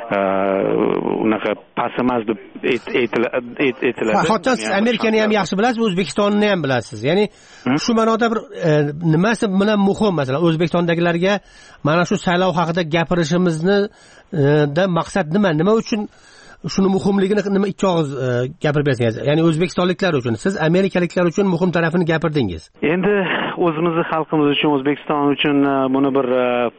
unaqa past emas deb aytiladi. Farhodjon, siz Amerikani ham yaxshi bilasiz, O'zbekistonni ham bilasiz. Ya'ni shu ma'noda bir nimasi bilan muhim, masalan, O'zbekistondagilarga mana shu saylov haqida gapirishimizni da maqsad nima? Nima uchun shuni muhimligini nima ikki og'iz gapirib bersangiz? Ya'ni o'zbekistonliklar uchun, siz amerikaliklar uchun muhim tarafini gapirdingiz. Endi o'zimizning xalqimiz uchun, O'zbekiston uchun buni bir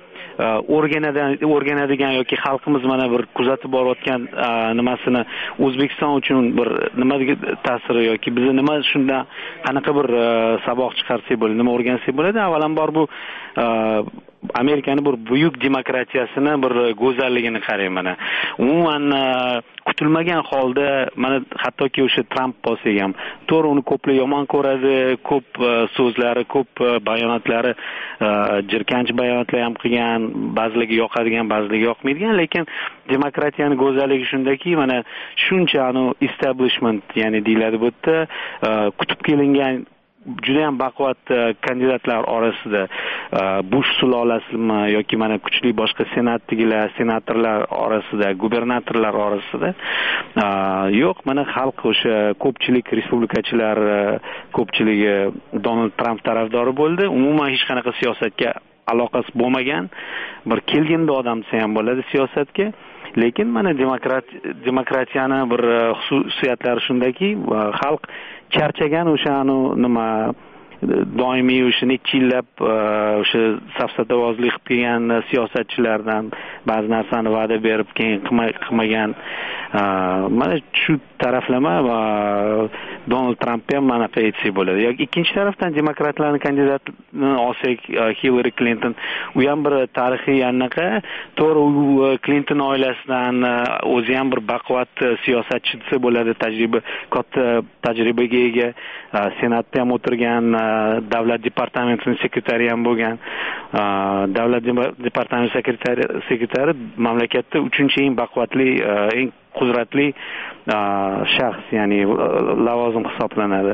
o'rganadigan yoki xalqimiz mana bir kuzatib borayotgan nimasini O'zbekiston uchun bir nima ta'siri yoki biz nima shundan qanaqa bir saboq chiqarsak bo'ladi, nima o'rgansak bo'ladi? Avvalambor bu Amerikaning bir buyuk demokratiyasini bir go'zalligini qarang mana. Umuman kutilmagan holda mana hattoki o'sha Trump bo'lsa ham to'g'ri uni ko'plar yomon ko'radi, ko'p so'zlari, ko'p bayonotlari, jirkanch bayonotlar ham qilgan, ba'zilariga yoqadigan, ba'zilariga yoqmaydigan, lekin demokratiyaning go'zalligi shundaki, mana shuncha establishment, ya'ni deyiladi bu yerda kutib kelingan juda ham baquvvat kandidatlar orasida Bush sulolasimi yoki mana kuchli boshqa senatdagilar, senatorlar orasida, gubernatorlar orasida yo'q, mana xalq o'sha ko'pchilik respublikachilar ko'pchiligi Donald Trump tarafdori bo'ldi. Umuman hech qanaqa siyosatga aloqasi bo'lmagan bir kelganda odam desa ham bo'ladi siyosatga. Lekin mana demokratiyani bir xususiyatlari shundaki, xalq charchagan o'sha nima doimiy o'sha necha yillab o'sha safsatavozlik qilib kelgan siyosatchilardan ba'zi narsani va'da berib keyin qilmagan mana shu taraflama va Donald Trampga ham anaqa aytsak bo'ladi. Yoki ikkinchi tarafdan demokratlarning kandidatini olsak, Hillary Clinton, u ham bir tarixiy anaqa, to'g'ri u Clinton oilasidan o'zi ham bir baquvvat siyosatchi desa bo'ladi, katta tajribaga ega, senatda ham o'tirgan, davlat departamentining sekretari ham bo'lgan. Davlat departamenti sekretari mamlakatda 3-chi eng baquvvatli, eng qudratli shaxs, ya'ni lavozim hisoblanadi.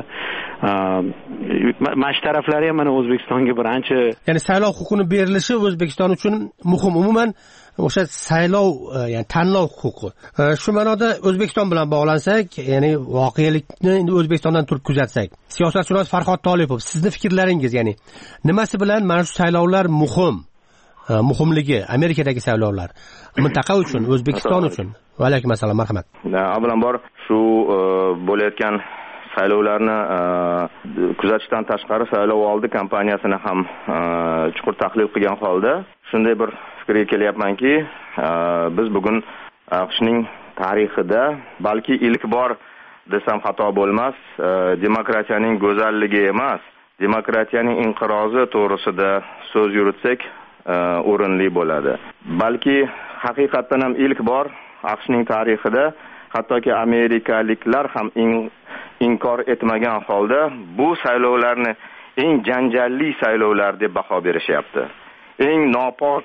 Mana shu taraflari ham mana O'zbekistonga bir ancha, ya'ni saylov huquqini berilishi O'zbekiston uchun muhim. Umuman o'sha saylov, ya'ni tanlov huquqi. Shu ma'noda O'zbekiston bilan bog'lansak, ya'ni voqelikni O'zbekistondan turib kuzatsak, siyosatshunos Farhod Tolipov, sizning fikrlaringiz, ya'ni nimasi bilan mana shu saylovlar muhimligi, Amerikadagi saylovlar mintaqa uchun, O'zbekiston uchun? Va alaykum assalom, marhamat. Avvalambor shu bo'layotgan saylovlarni kuzatishdan tashqari saylov oldi kampaniyasini ham chuqur tahlil qilgan holda shunday bir fikrga kelyapmanki, biz bugun AQShning tarixida balki ilk bor desam xato bo'lmas, demokratiyaning go'zalligi emas, demokratiyaning inqirozi to'g'risida so'z yuritsak o'rinli bo'ladi. Balki haqiqatan ham ilk bor AQShning tarixida hattoki amerikaliklar ham inkor etmagan holda bu saylovlarni eng janjalli saylovlar deb baho berishyapti. Eng nopok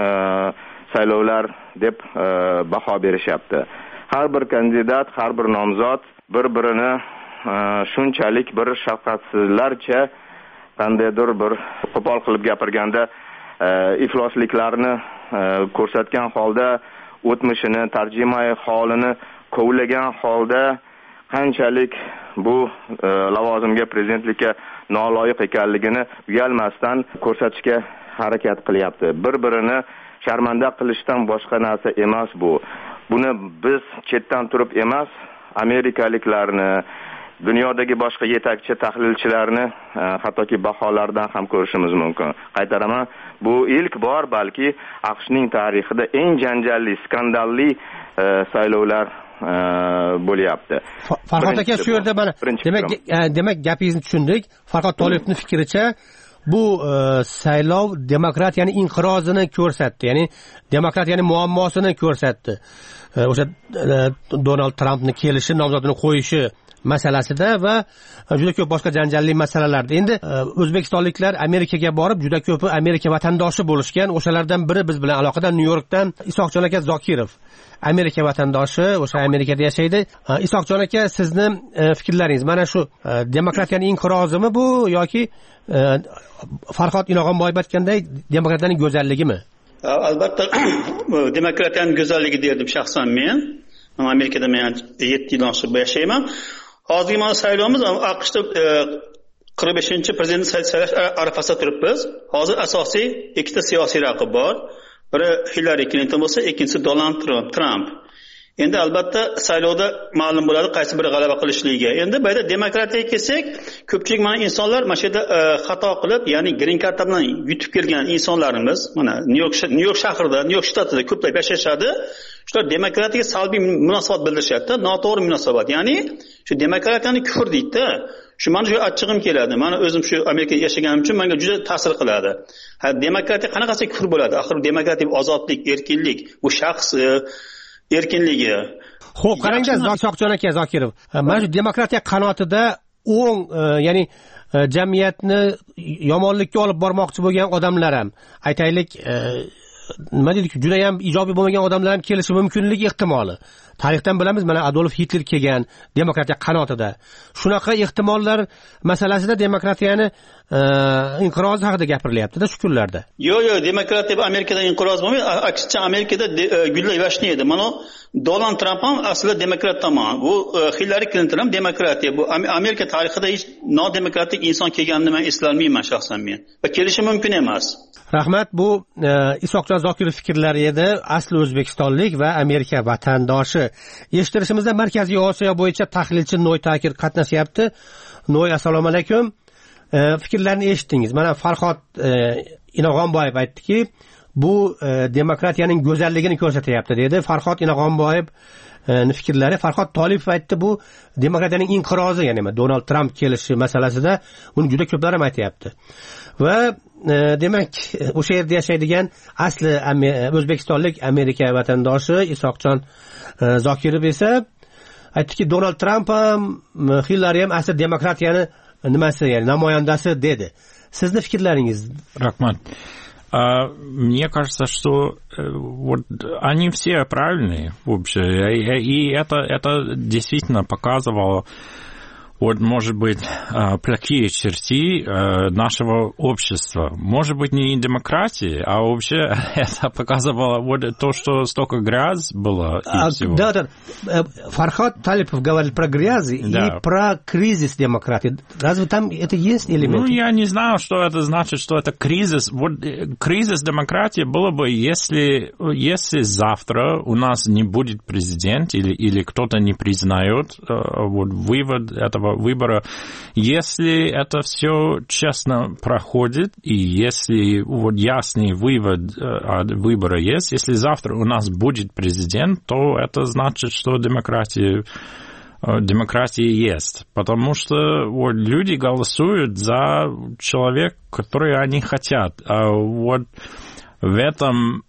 saylovlar deb baho berishyapti. Har bir kandidat, har bir nomzod bir-birini shunchalik bir shafqatsizlarcha qandaydir bir qo'pol qilib gapirganda iflosliklarni ko'rsatgan holda, o'tmishini, tarjimai holini kovlagan holda qanchalik bu lavozimga, prezidentlikka noloyiq ekanligini uyalmasdan ko'rsatishga harakat qilyapti. Bir-birini sharmanda qilishdan boshqa narsa emas bu. Buni biz chetdan turib emas, amerikaliklarni, dunyodagi boshqa yetakchi tahlilchilarni hattoki baholardan ham ko'rishimiz mumkin. Qaytaraman, bu ilk bor balki AQShning tarixida eng janjalli, skandalli saylovlar bo'lyapti. Farhod aka, shu yerda mana demak gapingizni tushundik. Farhod Tolipovning fikricha bu saylov demokratiyaning inqirozini ko'rsatdi, ya'ni demokratiyaning muammosini ko'rsatdi. O'sha Donald Trampning kelishi, nomzodini qo'yishi masalasida va juda ko'p boshqa janjalli masalalarda. Endi o'zbekistonliklar Amerikaga borib juda ko'pi Amerika vatandoshi bo'lishgan. O'shalardan biri biz bilan aloqada Nyu-Yorkdan Isoqjon aka Zokirov, Amerika vatandoshi, o'sha Amerikada yashaydi. Isoqjon aka, sizni fikrlaringiz mana shu demokratiyaning inqirozimi bu yoki Farhod Iloxonboyev aytganday demokratiyaning go'zalligimi? Albatta demokratiyaning go'zalligi derdim shaxsan men. Amerikada men 7 yil oshib yashayman. Hozirgi mana saylovimiz AQShda 45-chi prezident saylash arafasida turibmiz. Hozir asosiy ikkita siyosiy raqib bor. Biri Hillary Clinton bo'lsa, ikkinchisi Donald Trump. Endi albatta saylovda ma'lum bo'ladi qaysi biri g'alaba qilishligiga. Endi bu yerda demokratiyaga kelsak, ko'pchilik mana insonlar mana shu yerda xato qilib, ya'ni green card bilan yutib kelgan insonlarimiz mana Nyu-York shahrida, Nyu-York shtatida ko'plab yashashadi. Shular demokratiyaga salbiy munosabat bildirishyapti, noto'g'ri munosabat. Ya'ni shu demokratiyani kufr deydi-da. Shu mana shu achchig'im keladi. Mana o'zim shu Amerikada yashaganim uchun menga juda ta'sir qiladi. Ha, demokratiya qanaqasi kufr bo'ladi? Axir demokratiya ozodlik, erkinlik, bu shaxs erkinligi. Xo'p, qarangda Isoqjon aka Zokirov. Mana shu demokratiya qanotida o'ng, ya'ni jamiyatni yomonlikka olib bormoqchi bo'lgan odamlar ham, aytaylik, nima deylik, juda ham ijobiy bo'lmagan odamlar ham kelishi mumkinligi ehtimoli. Tarixdan bilamiz, mana Adolf Hitler kelgan demokratiya qanotida. Shunaqa ehtimollar masalasida demokratiyani inqirozi haqida gapirilyapti-da shu kunlarda. Yo'q, demokratiya Amerikada inqiroz bo'lmaydi. Aksincha Amerikada gullab yashnaydi. Mana Donald Trump ham aslida demokrat tomon. Bu Hillary Clinton ham demokratiya. Bu Amerika tarixida hech nodemokratik inson kelganini men eslolmayman shaxsan men. Va kelishi mumkin emas. Rahmat, bu Isoqjon Zokirov fikrlari edi. Asli o'zbekistonlik va Amerika vatandoshi. Eshittirishimizda Markaziy Osiyo bo'yicha tahlilchi Noy Takir qatnashyapti. Noy, assalomu alaykum. fikrlarni eshitdingiz. Mana Farhod Inog'onboyev aytdiki, bu demokratiyaning go'zalligini ko'rsatyapti dedi. Farhod Inog'onboyev fikrlari. Farhod Tolipov aytdi, bu demokratiyaning inqirozi, ya'ni Donald Trump kelishi masalasida buni juda ko'plar ham aytayapti. Va demak, o'sha yerda yashaydigan asli o'zbekistonlik Amerika vatandoshi Isoqjon Zokirov esa aytdiki, Donald Trump ham Hillari ham asli demokratiyani nimasi, ya'ni namoyandasi dedi. Sizni fikrlaringiz? Rahmat. Мне кажется, что вот они все правильные вообще, и это действительно показывало, вот, может быть, плохие черты нашего общества. Может быть, не демократии, а вообще это показывало вот то, что столько грязь было и всего. Да. Фархад Талипов говорил про грязь и про кризис демократии. Разве там это есть элемент? Ну, я не знаю, что это значит, что это кризис. Вот кризис демократии было бы, если завтра у нас не будет президент или кто-то не признает вот вывод этого выбора, если это все честно проходит, и если вот ясный вывод от выбора есть, если завтра у нас будет президент, то это значит, что демократия есть. Потому что вот люди голосуют за человека, который они хотят. А вот в этом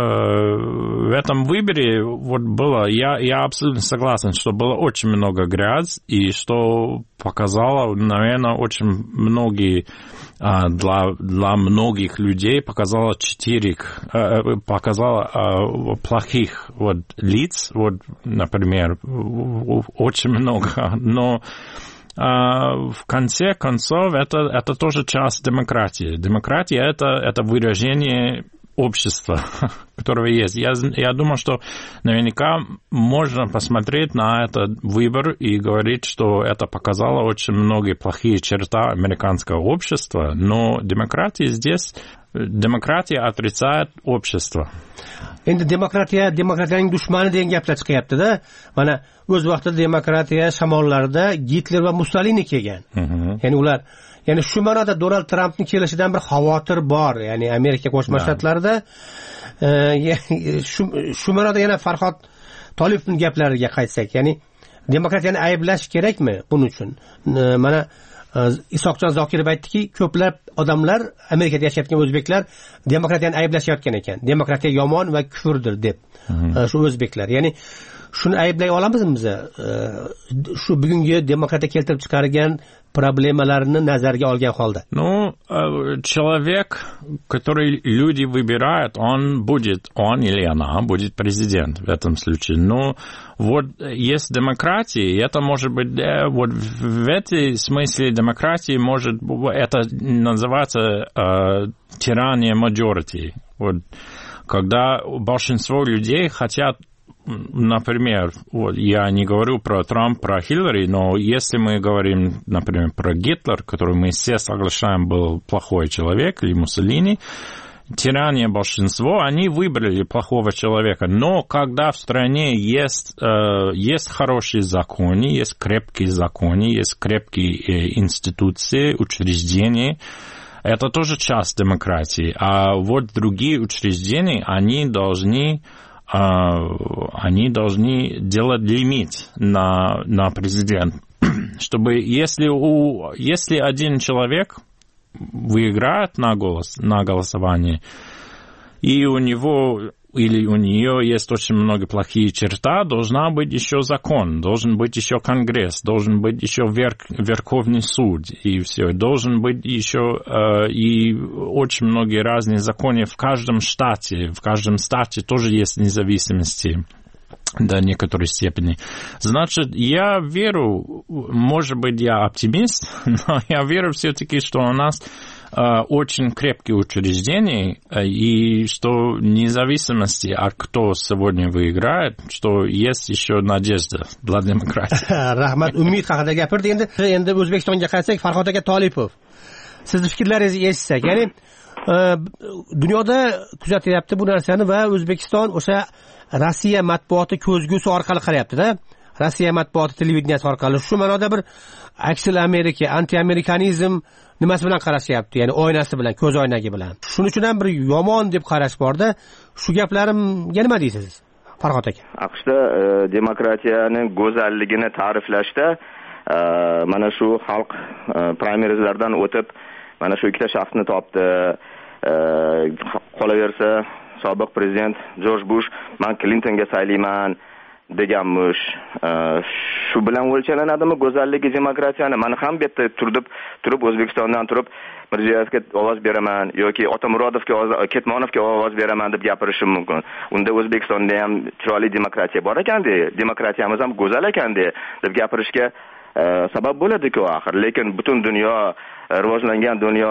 выборе вот было, я абсолютно согласен, что было очень много грязи, и что показало, наверное, очень многие, для многих людей показало плохих вот лиц, вот, например, очень много, но в конце концов это тоже часть демократии. Демократия это выражение общества, которого есть. Я думаю, что наверняка можно посмотреть на этот выбор и говорить, что это показало очень многие плохие черты американского общества, но демократия отрицает общество. Endi demokratiyaning dushmani degan gaplar chiqyapti-da. Mana o'z vaqtida demokratiya shamollarida Gitler va Mussolini kelgan. Ya'ni ular, ya'ni shu ma'noda Donald Trampning kelishidan bir xavotir bor, ya'ni Amerika Qo'shma Shtatlarida. Shu ma'noda yana Farhod Tolipovning gaplariga qaytsak, ya'ni demokratiyani ayblash kerakmi buning uchun? Mana Isoqjon Zokirov aytdiki, ko'plab odamlar, Amerikada yashayotgan o'zbeklar demokratiyani ayblashayotgan ekan. Demokratiya yomon va kufrdir deb. Shu o'zbeklar. Ya'ni shuni ayblay olamizmi biz? Shu bugungi demokratiya keltirib chiqargan проблемаларni nazarga olgan holda. Ну, человек, который люди выбирают, он или она будет президент в этом случае. Но вот есть демократия, и это может быть, вот в этом смысле демократии может, это называется тирания majority. Вот, когда большинство людей хотят, например, вот я не говорю про Трамп, про Хиллари, но если мы говорим, например, про Гитлер, который мы все соглашаем был плохой человек, или Муссолини, тирания большинства, они выбрали плохого человека. Но когда в стране есть хорошие законы, есть крепкие законы, есть крепкие институции, учреждения, это тоже часть демократии. А вот другие учреждения, они должны делать лимит на президента, чтобы если один человек выиграет на голосование, и у него или у нее есть очень много плохие черты, должна быть еще закон, должен быть еще Конгресс, должен быть еще Верховный суд, и все, должен быть еще и очень многие разные законы в каждом штате. В каждом штате тоже есть независимости до некоторой степени. Значит, я верю, может быть, я оптимист, но я верю все-таки, что у нас очень крепкие учреждения, и что независимости от кто сегодня выиграет, что есть еще надежда для демократии. Rahmat, umid haqida gapirdi. Endi O'zbekistonga qaytsak, Farhod aka Tolipov. Sizni fikrlaringizni eshitsak, ya'ni dunyoda kuzatyapti bu narsani va O'zbekiston o'sha Rossiya matbuoti ko'zgusi orqali qarayapti-da. Rossiya matbuoti televideniyasi orqali shu ma'noda bir aksil Amerika, anti-amerikanizm nimasi bilan qarashyapti, ya'ni oynasi bilan, ko'z oynagi bilan. Shuning uchun ham bir yomon deb qarash borda. Shu gaplarimga nima deysiz, Farhod aka? AQShda demokratiyaning go'zalligini ta'riflashda mana shu xalq primarizlardan o'tib mana shu ikkita shaxsni topdi. Qolaversa sobiq prezident Jorj Bush men Klintonga saylayman deganmish. Shu bilan o'lchalanadimi go'zalligi demokratiyani? Men ham bu yerda turib O'zbekistondan turib Mirziyoyevga ovoz beraman yoki Otamurodovga, Ketmonovga ovoz beraman deb gapirishim mumkin. Unda O'zbekistonda ham chiroyli demokratiya bor ekan-da, demokratiyamiz ham go'zal ekan-da deb gapirishga sabab bo'ladi-ku axir. Lekin butun dunyo, rivojlangan dunyo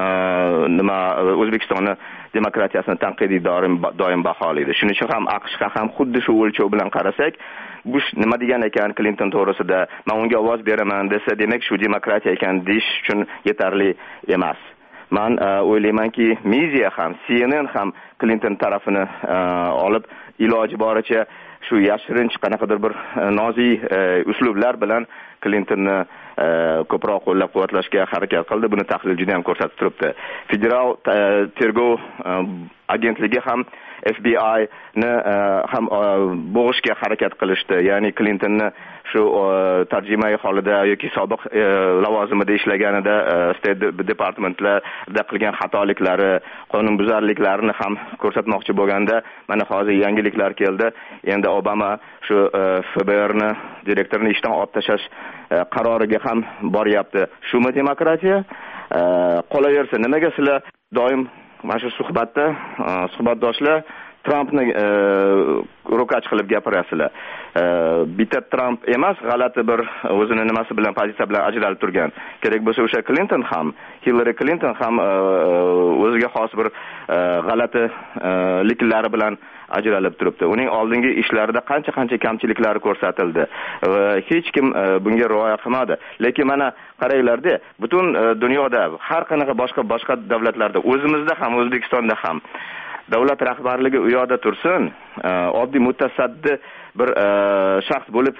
O'zbekistonni demokratiyasini tanqidiy doim baholaydi. Shuning uchun ham AQShga ham xuddi shu o'lchov bilan qarasak, Bush nima degan ekan Clinton to'g'risida, men unga ovoz beraman desa, demak shu demokratiya ekan deyish uchun yetarli emas. Men o'ylaymanki, media ham, CNN ham Clinton tarafini olib iloji boricha shu yashirinch qanaqadir bir nozik uslublar bilan Clintonni ko'proq qo'llab-quvvatlashga harakat qildi. Buni tahlil juda ham ko'rsatib turibdi. Federal tergov agentligi ham FBI ni ham bo'g'ishga harakat qilishdi. Ya'ni Clintonni shu tarjimai holida yoki sobiq lavozimida ishlaganida State Departmentlarda qilgan xatoliklari, qonunbuzarliklarini ham ko'rsatmoqchi bo'lganda, mana hozir yangiliklar keldi. Endi Obama shu FBRni direktorini ishdan olib tashlash qaroriga ham boryapti. Shumi demokratiya? Qolaversa, nimaga sizlar doim mana shu suhbatdoshlar Trumpni ro'kach qilib gapirasizlar? Bitta Trump emas, g'alati bir o'zini nimasi bilan, pozitsiya bilan ajralib turgan. Kerak bo'lsa o'sha Clinton ham, Hillary Clinton ham o'ziga xos bir g'alatiliklar bilan ajralib turibdi. Uning oldingi ishlarida qancha kamchiliklari ko'rsatildi. Hech kim bunga rioya qilmadi. Lekin mana qaranglar-da, butun dunyoda har qanaqa boshqa davlatlarda, o'zimizda ham, O'zbekistonda ham davlat rahbarligi u yoqda tursin, oddiy mutasaddi bir shaxs bo'lib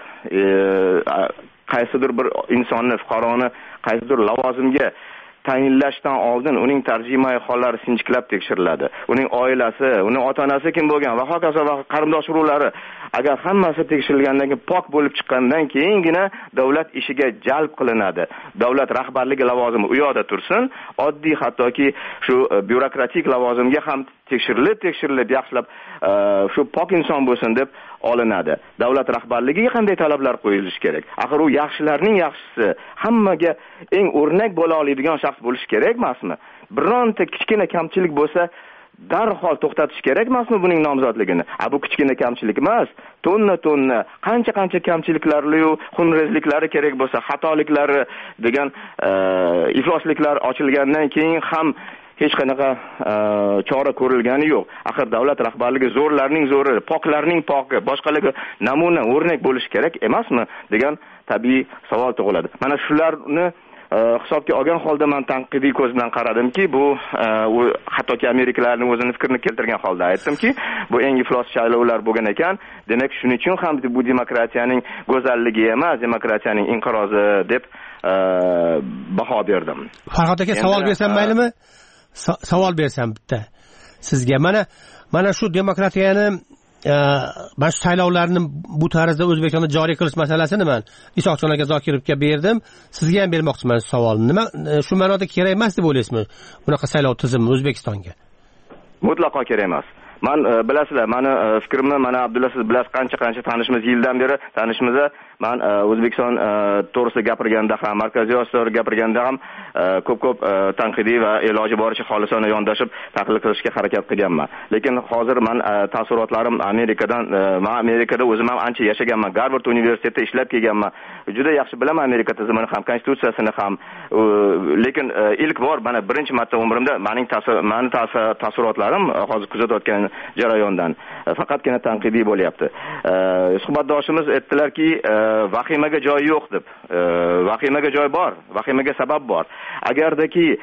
qaysidir bir insonni, fuqaroni qaysidir lavozimga tayinlashdan oldin uning tarjimai hollari sinchiklab tekshiriladi. Uning oilasi, uning ota-onasi kim bo'lgan va hokazo va qarindosh urug'lari agar hammasi tekshirilgandan keyin pok bo'lib chiqqandan keyingina davlat ishiga jalb qilinadi. Davlat rahbarligi lavozimi u yoqda tursin, oddiy hattoki shu byurokratik lavozimga ham tekshirilib yaxshilab shu pok inson bo'lsin deb olinadi. Davlat rahbarligiga qanday talablar qo'yilishi kerak? Axir u yaxshilarning yaxshisi, hammaga eng o'rnak bo'la oladigan shaxs bo'lishi kerak emasmi? Bironta kichkina kamchilik bo'lsa, darhol to'xtatish kerak emasmi buning nomzodligini? Bu kichkina kamchilik emas, tonna qancha kamchiliklari, xunrezliklari kerak bo'lsa, xatoliklari degan iflosliklar ochilgandan keyin ham hech qanaqa chora ko'rilgani yo'q. Axir davlat rahbarligi zo'rlarning zo'ri, poklarning poki, boshqalarga namuna, o'rnak bo'lishi kerak emasmi degan tabiiy savol tug'iladi. Mana shularni hisobga olgan holda men tanqidiy ko'z bilan qaradimki, bu hattoki Amerikalarning o'zini fikrini keltirgan holda aytdimki, bu eng iflos saylovlar bo'lgan ekan. Demak, shuning uchun ham bu demokratiyaning go'zalligi emas, demokratiyaning inqirozi deb baho berdim. Farhod aka, savol bersam maylimi? Savol bersam bitta sizga. Mana shu demokratiyani, mana shu saylovlarni bu tarzda O'zbekistonda joriy qilish masalasini men Isoqjon aka Zokirovga berdim. Sizga ham bermoqchiman savolni. Nima shu ma'noda kerak emas deb o'ylaysizmi bunaqa saylov tizimi O'zbekistonga? Mutlaqo kerak emas. Men bilasizlar, meni fikrimni mana Abdulla siz bilasiz, qancha tanishimiz, yildan beri tanishimizda men O'zbekiston to'g'risida gapirganda ham, Markaziy Osiyo gapirganda ham ko'p tanqidiy va iloji boricha xolisona yondashib tahlil qilishga harakat qilganman. Lekin hozir men taassurotlarim men Amerikada o'zim ham ancha yashaganman. Garvard universitetida ishlab kelganman. Juda yaxshi bilaman Amerika tizimini ham, konstitutsiyasini ham. Lekin ilk bor mana birinchi marta umrimda mening taassurotlarim hozir kuzatayotgan jarayondan faqatgina tanqidiy bo'lyapti. Suhbatdoshimiz aytdilarki, vahimaga joy yo'q deb. Vahimaga joy bor, vahimaga sabab bor. Agardaki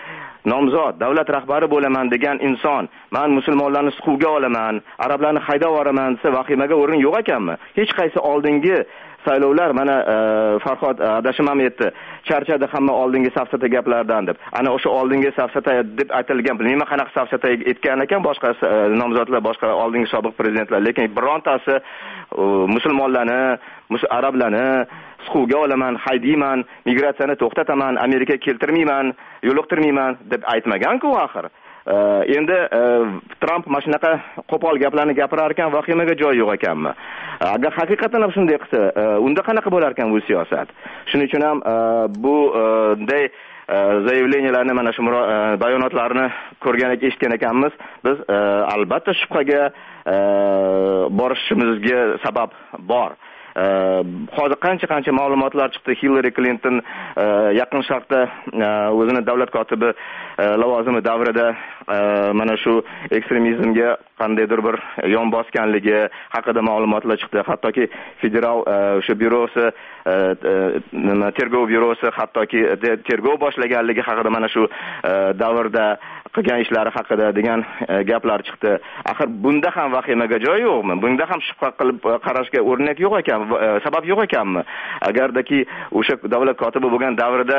nomzod davlat rahbari bo'laman degan inson man musulmonlarni siquvga olaman, arablarni haydab yuboraman desa vahimaga o'rin yo'q ekanmi? Hech qaysi oldingi saylovlar mana Farhod adashim ham aytdi. Charchadi hamma oldingi safsata gaplardan deb. Ana o'sha oldingi safsata deb aytilgan, nima qanaqa safsata etgan ekan boshqa nomzodlar, boshqa oldingi sobiq prezidentlar, lekin birontasi musulmonlarni, arablarni siquvga olaman, haydayman, migratsiyani to'xtataman, Amerikaga keltirmayman, yo'liqtirmayman deb aytmagan-ku axir. Endi Trump mana shunaqa qo'pol gaplarni gapirar ekan, vahimaga joy yo'q ekanmi? Agar haqiqatan ham shunday qilsa, unda qanaqa bo'lar ekan bu siyosat? Shuning uchun ham bunday zaявлениyalarni, mana shu bayonotlarni ko'rgan eshitgan ekanmiz. Biz albatta shubhaga borishimizga sabab bor. Hozir qancha ma'lumotlar chiqdi. Hillary Clinton Yaqin Sharqda o'zini davlat kotibi lavozimi davrida mana shu ekstremizmga qandaydir bir yon bosganligi haqida ma'lumotlar chiqdi. Hattoki federal o'sha byurosi, tergov byurosi hattoki tergov boshlaganligi haqida mana shu davrda qilgan ishlari haqida degan gaplar chiqdi. Axir bunda ham vahimaga joy yo'qmi? Bunda ham shubha qilib qarashga o'rnak yo'q ekan, sabab yo'q ekanmi? Agardaki o'sha davlat kotibi bo'lgan davrida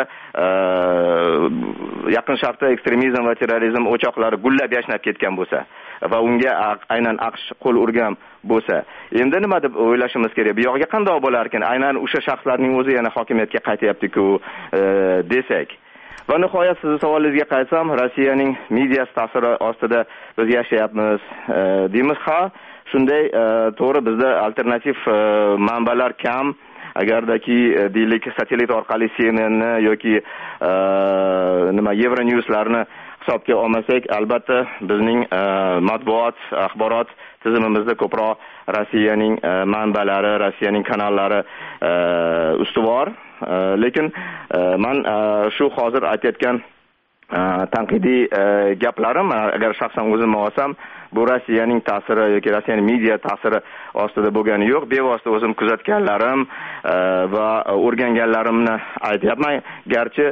Yaqin Sharqda ekstremizm va terrorizm o'choqlari gullab yashnab ketgan bo'lsa va unga aynan AQSh qo'l urgan bo'lsa, endi nima deb o'ylashimiz kerak? Bu yoqqa qanday bo'lar ekan? Aynan o'sha shaxslarning o'zi yana hokimiyatga qaytyapti-ku desak. Va nihoyat sizning savolingizga qaytsam, Rossiyaning mediasi ta'siri ostida biz yashayapmiz deymiz. Ha, shunday to'g'ri, bizda alternativ manbalar kam. Agardaki deylik satellit orqali CNN yoki Euronewslarni hisobga olmasak, albatta bizning matbuot, axborot tizimimizda ko'proq Rossiyaning manbalari, Rossiyaning kanallari ustuvor. Lekin men shu hozir aytayotgan tanqidiy gaplarim, agar shaxsan o'zim olsam, bu Rossiyaning ta'siri yoki Rossiyaning media ta'siri ostida bo'lgani yo'q. Bevosita o'zim kuzatganlarim va o'rganganlarimni aytyapman. Garchi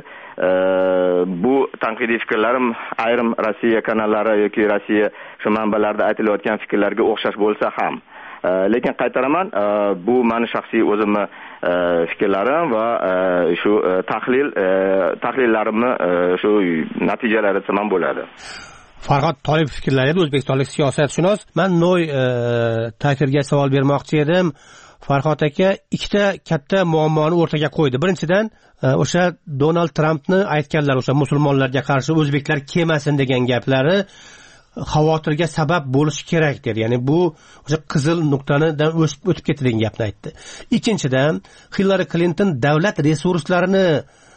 bu tanqidiy fikrlarim ayrim Rossiya kanallari yoki Rossiya shu manbalarda aytilayotgan fikrlarga o'xshash bo'lsa ham, lekin qaytaraman, bu meni shaxsiy o'zimni fikrlarim va shu tahlillarimni shu natijalari desam ham bo'ladi. Farhod Tolib fikrlari edi, o'zbekistonlik siyosatshunos. Men Noy Takirga savol bermoqchi edim. Farhod aka ikkita katta muammoni o'rtaga qo'ydi. Birinchidan, o'sha Donald Trampni aytganlar, o'sha musulmonlarga qarshi o'zbeklar kelmasin degan gaplari xavotirga sabab bo'lishi kerak der. Ya'ni bu o'sha qizil nuqtadan o'tib ketdi degan gapni aytdi. Ikkinchidan, Hillary Clinton davlat resurslarini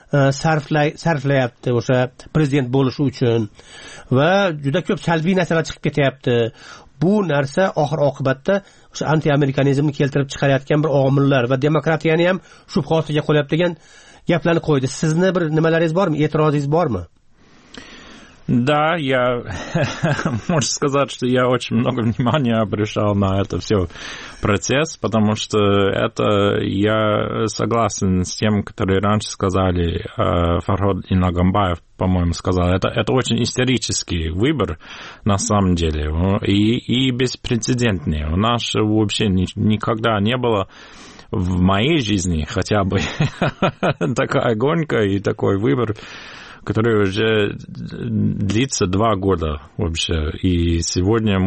sarflayapti o'sha prezident bo'lishi uchun va juda ko'p salbiy narsalar chiqib ketyapti. Bu narsa oxir oqibatda o'sha anti-amerikanizmni keltirib chiqarayotgan bir omillar va demokratiyani ham shubha ostiga qo'yapti degan gaplarni qo'ydi. Sizni bir nimalaringiz bormi? E'tirozingiz bormi? Да, я, можно сказать, что я очень много внимания обращал на это все процесс, потому что это я согласен с тем, которые раньше сказали, Фарход и Нагамбаев, по-моему, сказал. Это очень исторический выбор, на самом деле, и беспрецедентный. У нас вообще никогда не было в моей жизни хотя бы такая гонка и такой выбор, который уже длится 2 года вообще. И сегодня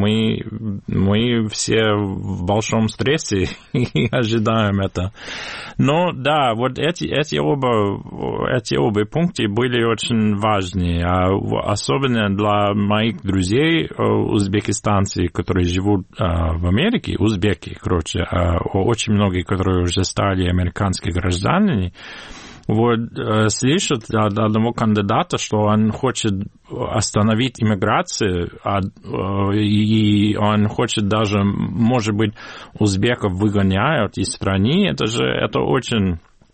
мы все в большом стрессе и ожидаем это. Но да, вот эти оба пункта были очень важны. Особенно для моих друзей, узбекистанцы, которые живут в Америке, узбеки, короче, очень многие, которые уже стали американские граждане, вот слышат от одного кандидата, что он хочет остановить иммиграцию, и он хочет даже, может быть, узбеков выгоняют из страны. Это очень...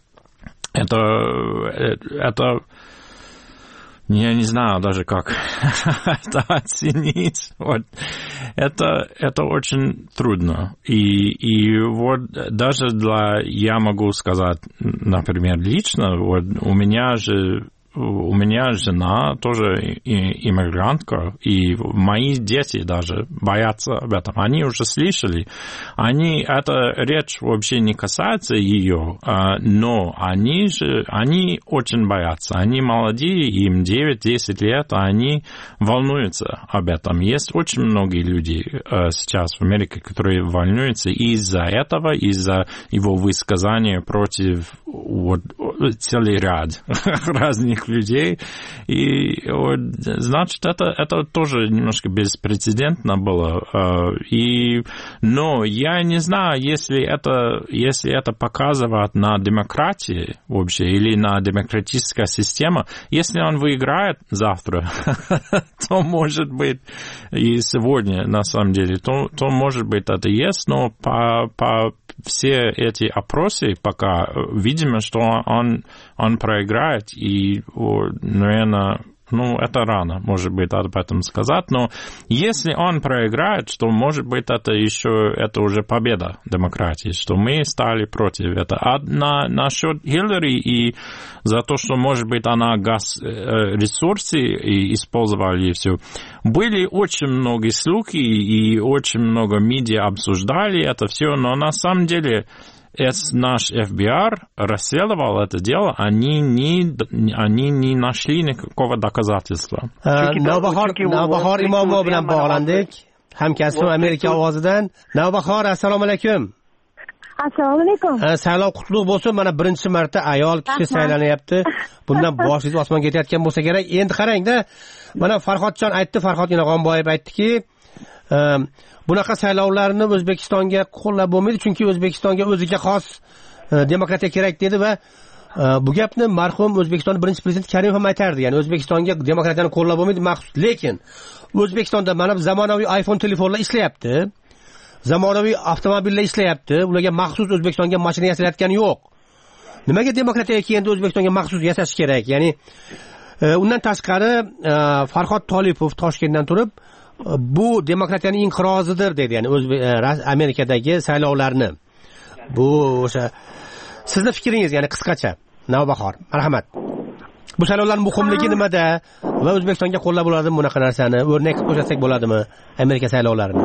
Это я не знаю даже, как это оценить. Вот. Это очень трудно. И вот даже я могу сказать, например, лично, вот у меня же у меня жена тоже иммигрантка, и мои дети даже боятся об этом. Они уже слышали. Эта речь вообще не касается ее, но они очень боятся. Они молодые, им 9-10 лет, а они волнуются об этом. Есть очень многие люди сейчас в Америке, которые волнуются из-за этого, из-за его высказания против целый ряд разных людей. И значит, это тоже немножко беспрецедентно было. Но я не знаю, если это показывает на демократии вообще или на демократическая система, если он выиграет завтра, то может быть и сегодня на самом деле, то может быть это есть, но по все эти опросы пока видимо, что он проиграет, и, наверное, это рано, может быть, об этом сказать, но если он проиграет, что, может быть, это уже победа демократии, что мы стали против этого. А насчет Хиллари и за то, что, может быть, она ресурсы использовали и все, были очень многие слухи, и очень много медиа обсуждали это все, но на самом деле наш FBI расследовал это дело, они не нашли никакого доказательства. Navbahor Imomov bilan bog'landik. Hamkasbim Amerika ovozidan. Navbahor, assalomu alaykum. Assalomu alaykum. Saylov qutlug' bo'lsin. Mana birinchi marta ayol kishi saylanyapti. Bundan boshingiz osmonga ketayotgan bo'lsa kerak. Endi qarang-da. Mana Farhodjon aytdi, Farhod Inog'onboyev aytdiki, bunaqa saylovlarni O'zbekistonga qo'llab bo'lmaydi, chunki O'zbekistonga o'ziga xos demokratiya kerak dedi va bu gapni marhum O'zbekiston birinchi prezidenti Karimov ham aytardi. Ya'ni O'zbekistonga demokratiyani qo'llab bo'lmaydi maxsus. Lekin O'zbekistonda mana zamonaviy iPhone telefonlar ishlayapti. Zamonaviy avtomobillar ishlayapti. Ularga maxsus O'zbekistonga mashina yasalayotgani yo'q. Nimaga demokratiyaga endi O'zbekistonga maxsus yasash kerak? Ya'ni undan tashqari Farhod Tolipov Toshkentdan turib bu demokratiyaning inqirozidir dedi, ya'ni Amerikadagi saylovlarni. Bu o'sha sizni fikringiz, ya'ni qisqacha. Navbahor, marhamat. Bu saylovlar muhimligi nimada va O'zbekistonga qo'llab bo'ladimi bunaqa narsani? O'rnak qilib ko'rsatsak bo'ladimi Amerika saylovlarini?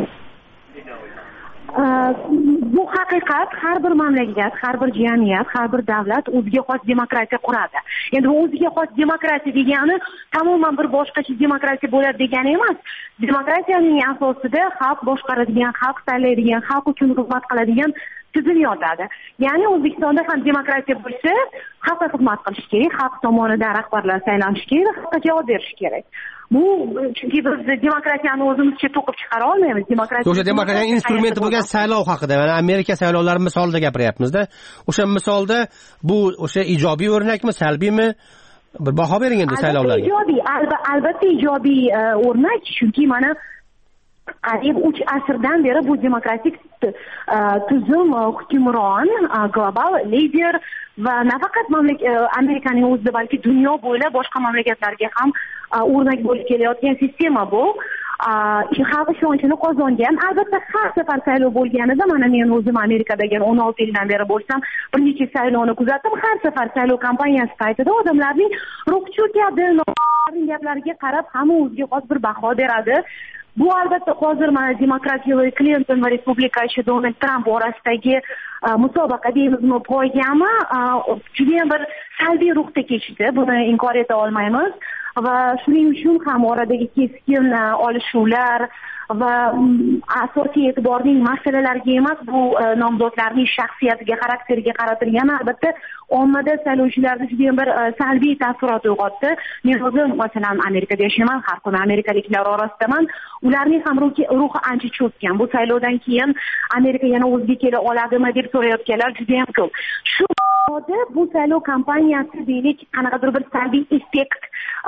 Bu haqiqat, har bir mamlakat, har bir jamiyat, har bir davlat o'ziga xos demokratiya quradi. Endi o'ziga xos demokratiya degani tamoman bir boshqacha demokratiya bo'ladi degani emas. Demokratiyaning asosida xalq boshqaradigan, xalq saylaydigan, xalq uchun xizmat qiladigan tizim yotadi. Ya'ni O'zbekistonda ham demokratiya bo'lsa, xalqqa xizmat qilish kerak, xalq tomonidan rahbarlar saylanishi kerak, xalqqa javob berish kerak. Bu chunki biz demokratiyani o'zimizcha to'qib chiqara olmaymiz. O'sha demokratiyaning instrumenti bo'lgan saylov haqida, mana Amerika saylovlari misolida gapiryapmiz-da. O'sha misolda bu o'sha ijobiy o'rnakmi, salbiymi? Bir baho bering endi saylovlarga. Ijobiy, albatta ijobiy o'rnak, chunki mana qariyb 3 asrdan beri bu demokratik tuzum hukmron, global lider va nafaqat Amerikaning o'zida, balki dunyo bo'ylab boshqa mamlakatlarga ham o'rnak bo'lib kelayotgan sistema bu. Xalq ishonchini qozongan. Albatta har safar saylov bo'lganida, mana men o'zim Amerikadagi 16 yildan beri bo'lsam, bir necha saylovni kuzatdim. Har safar saylov kampaniyasi paytida odamlarning ruhchu kabi gaplariga qarab hamma o'ziga xos bir baho beradi. Bu albatta hozir mana demokrat Hillary Clinton va republikachi Donald Trump orasidagi musobaqa deymizmi, poygami, juda bir salbiy ruhda kechdi. Buni inkor eta olmaymiz. Va shuning uchun ham oradagi keskin olishuvlar va asosiy e'tiborning masalalarga emas, bu nomzodlarning shaxsiyatiga, xarakteriga qaratilgani albatta ommada saylovchilarda juda bir salbiy taassurot uyg'otdi. Men o'zim masalan Amerikada yashayman, har kuni amerikaliklar orasidaman. Ularning ham ruhi ancha cho'kkan. Bu saylovdan keyin Amerika yana o'ziga kela oladimi deb so'rayotganlar juda ham ko'p. Shu bu saylov kampaniyasi deylik qanaqadir bir salbiy effekt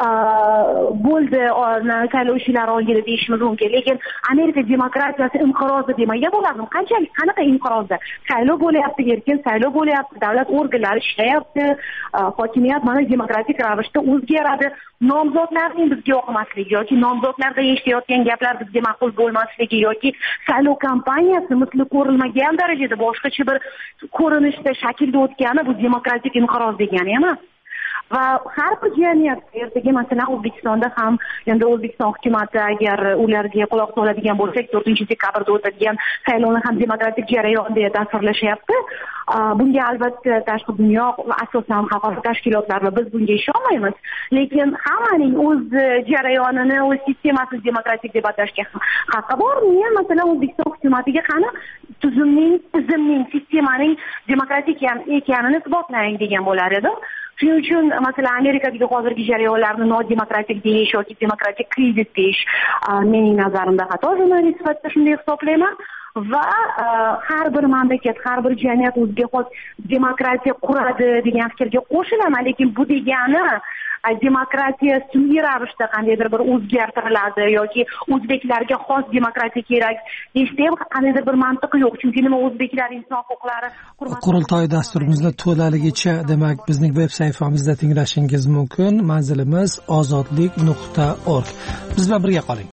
bo'ldi saylovchilar oldida deyishimiz mumkin. Lekin Amerika demokratiyasi inqirozi demagan bo'lardim. Qanaqa inqirozi? Saylov bo'lyapti, erkin saylov bo'lyapti, davlat organlari ishlayapti, hokimiyat mana demokratik ravishda o'zgaradi. Nomzodlarning bizga yoqmasligi yoki nomzodlarda eshitayotgan gaplar bizga ma'qul bo'lmasligi yoki saylov kampaniyasi misli ko'rilmagan darajada boshqacha bir ko'rinishda, shaklda o'tgani bu demokratik inqiroz degani emas. va har bir jamiyat ertaga masalan O'zbekistonda ham endi O'zbekiston hukumati agar ularga quloq soladigan bo'lsak 4-dekabrda o'tadigan saylovni ham demokratik jarayon deya tasvirlashyapti. Bunga albatta tashqi dunyo va asosan xalqaro tashkilotlar va biz bunga ishonmaymiz. Lekin hammaning o'z jarayonini, o'z sistemasini demokratik deb atashga haqqi bor. Men masalan O'zbekiston hukumatiga qani tizimning, sistemaning demokratik ekanini isbotlang degan bo'lar edim. Shuning uchun masalan Amerikadagi hozirgi jarayonlarni nodemokratik deyish yoki demokratik krizis deyish mening nazarimda xato. Jurnalist sifatida shunday hisoblayman. Va har bir mamlakat, har bir jamiyat o'ziga xos demokratiya quradi degan fikrga qo'shilaman, lekin bu degani demokratiya sun'iy ravishda qandaydir bir o'zgartiriladi yoki o'zbeklarga xos demokratiya kerak deyishda ham qandaydir bir mantiq yo'q. Chunki nima o'zbeklar inson huquqlari qurultoy dasturimizni to'laligicha demak bizning veb sayfamizda tinglashingiz mumkin. Manzilimiz ozodlik.org. Biz bilan birga qoling.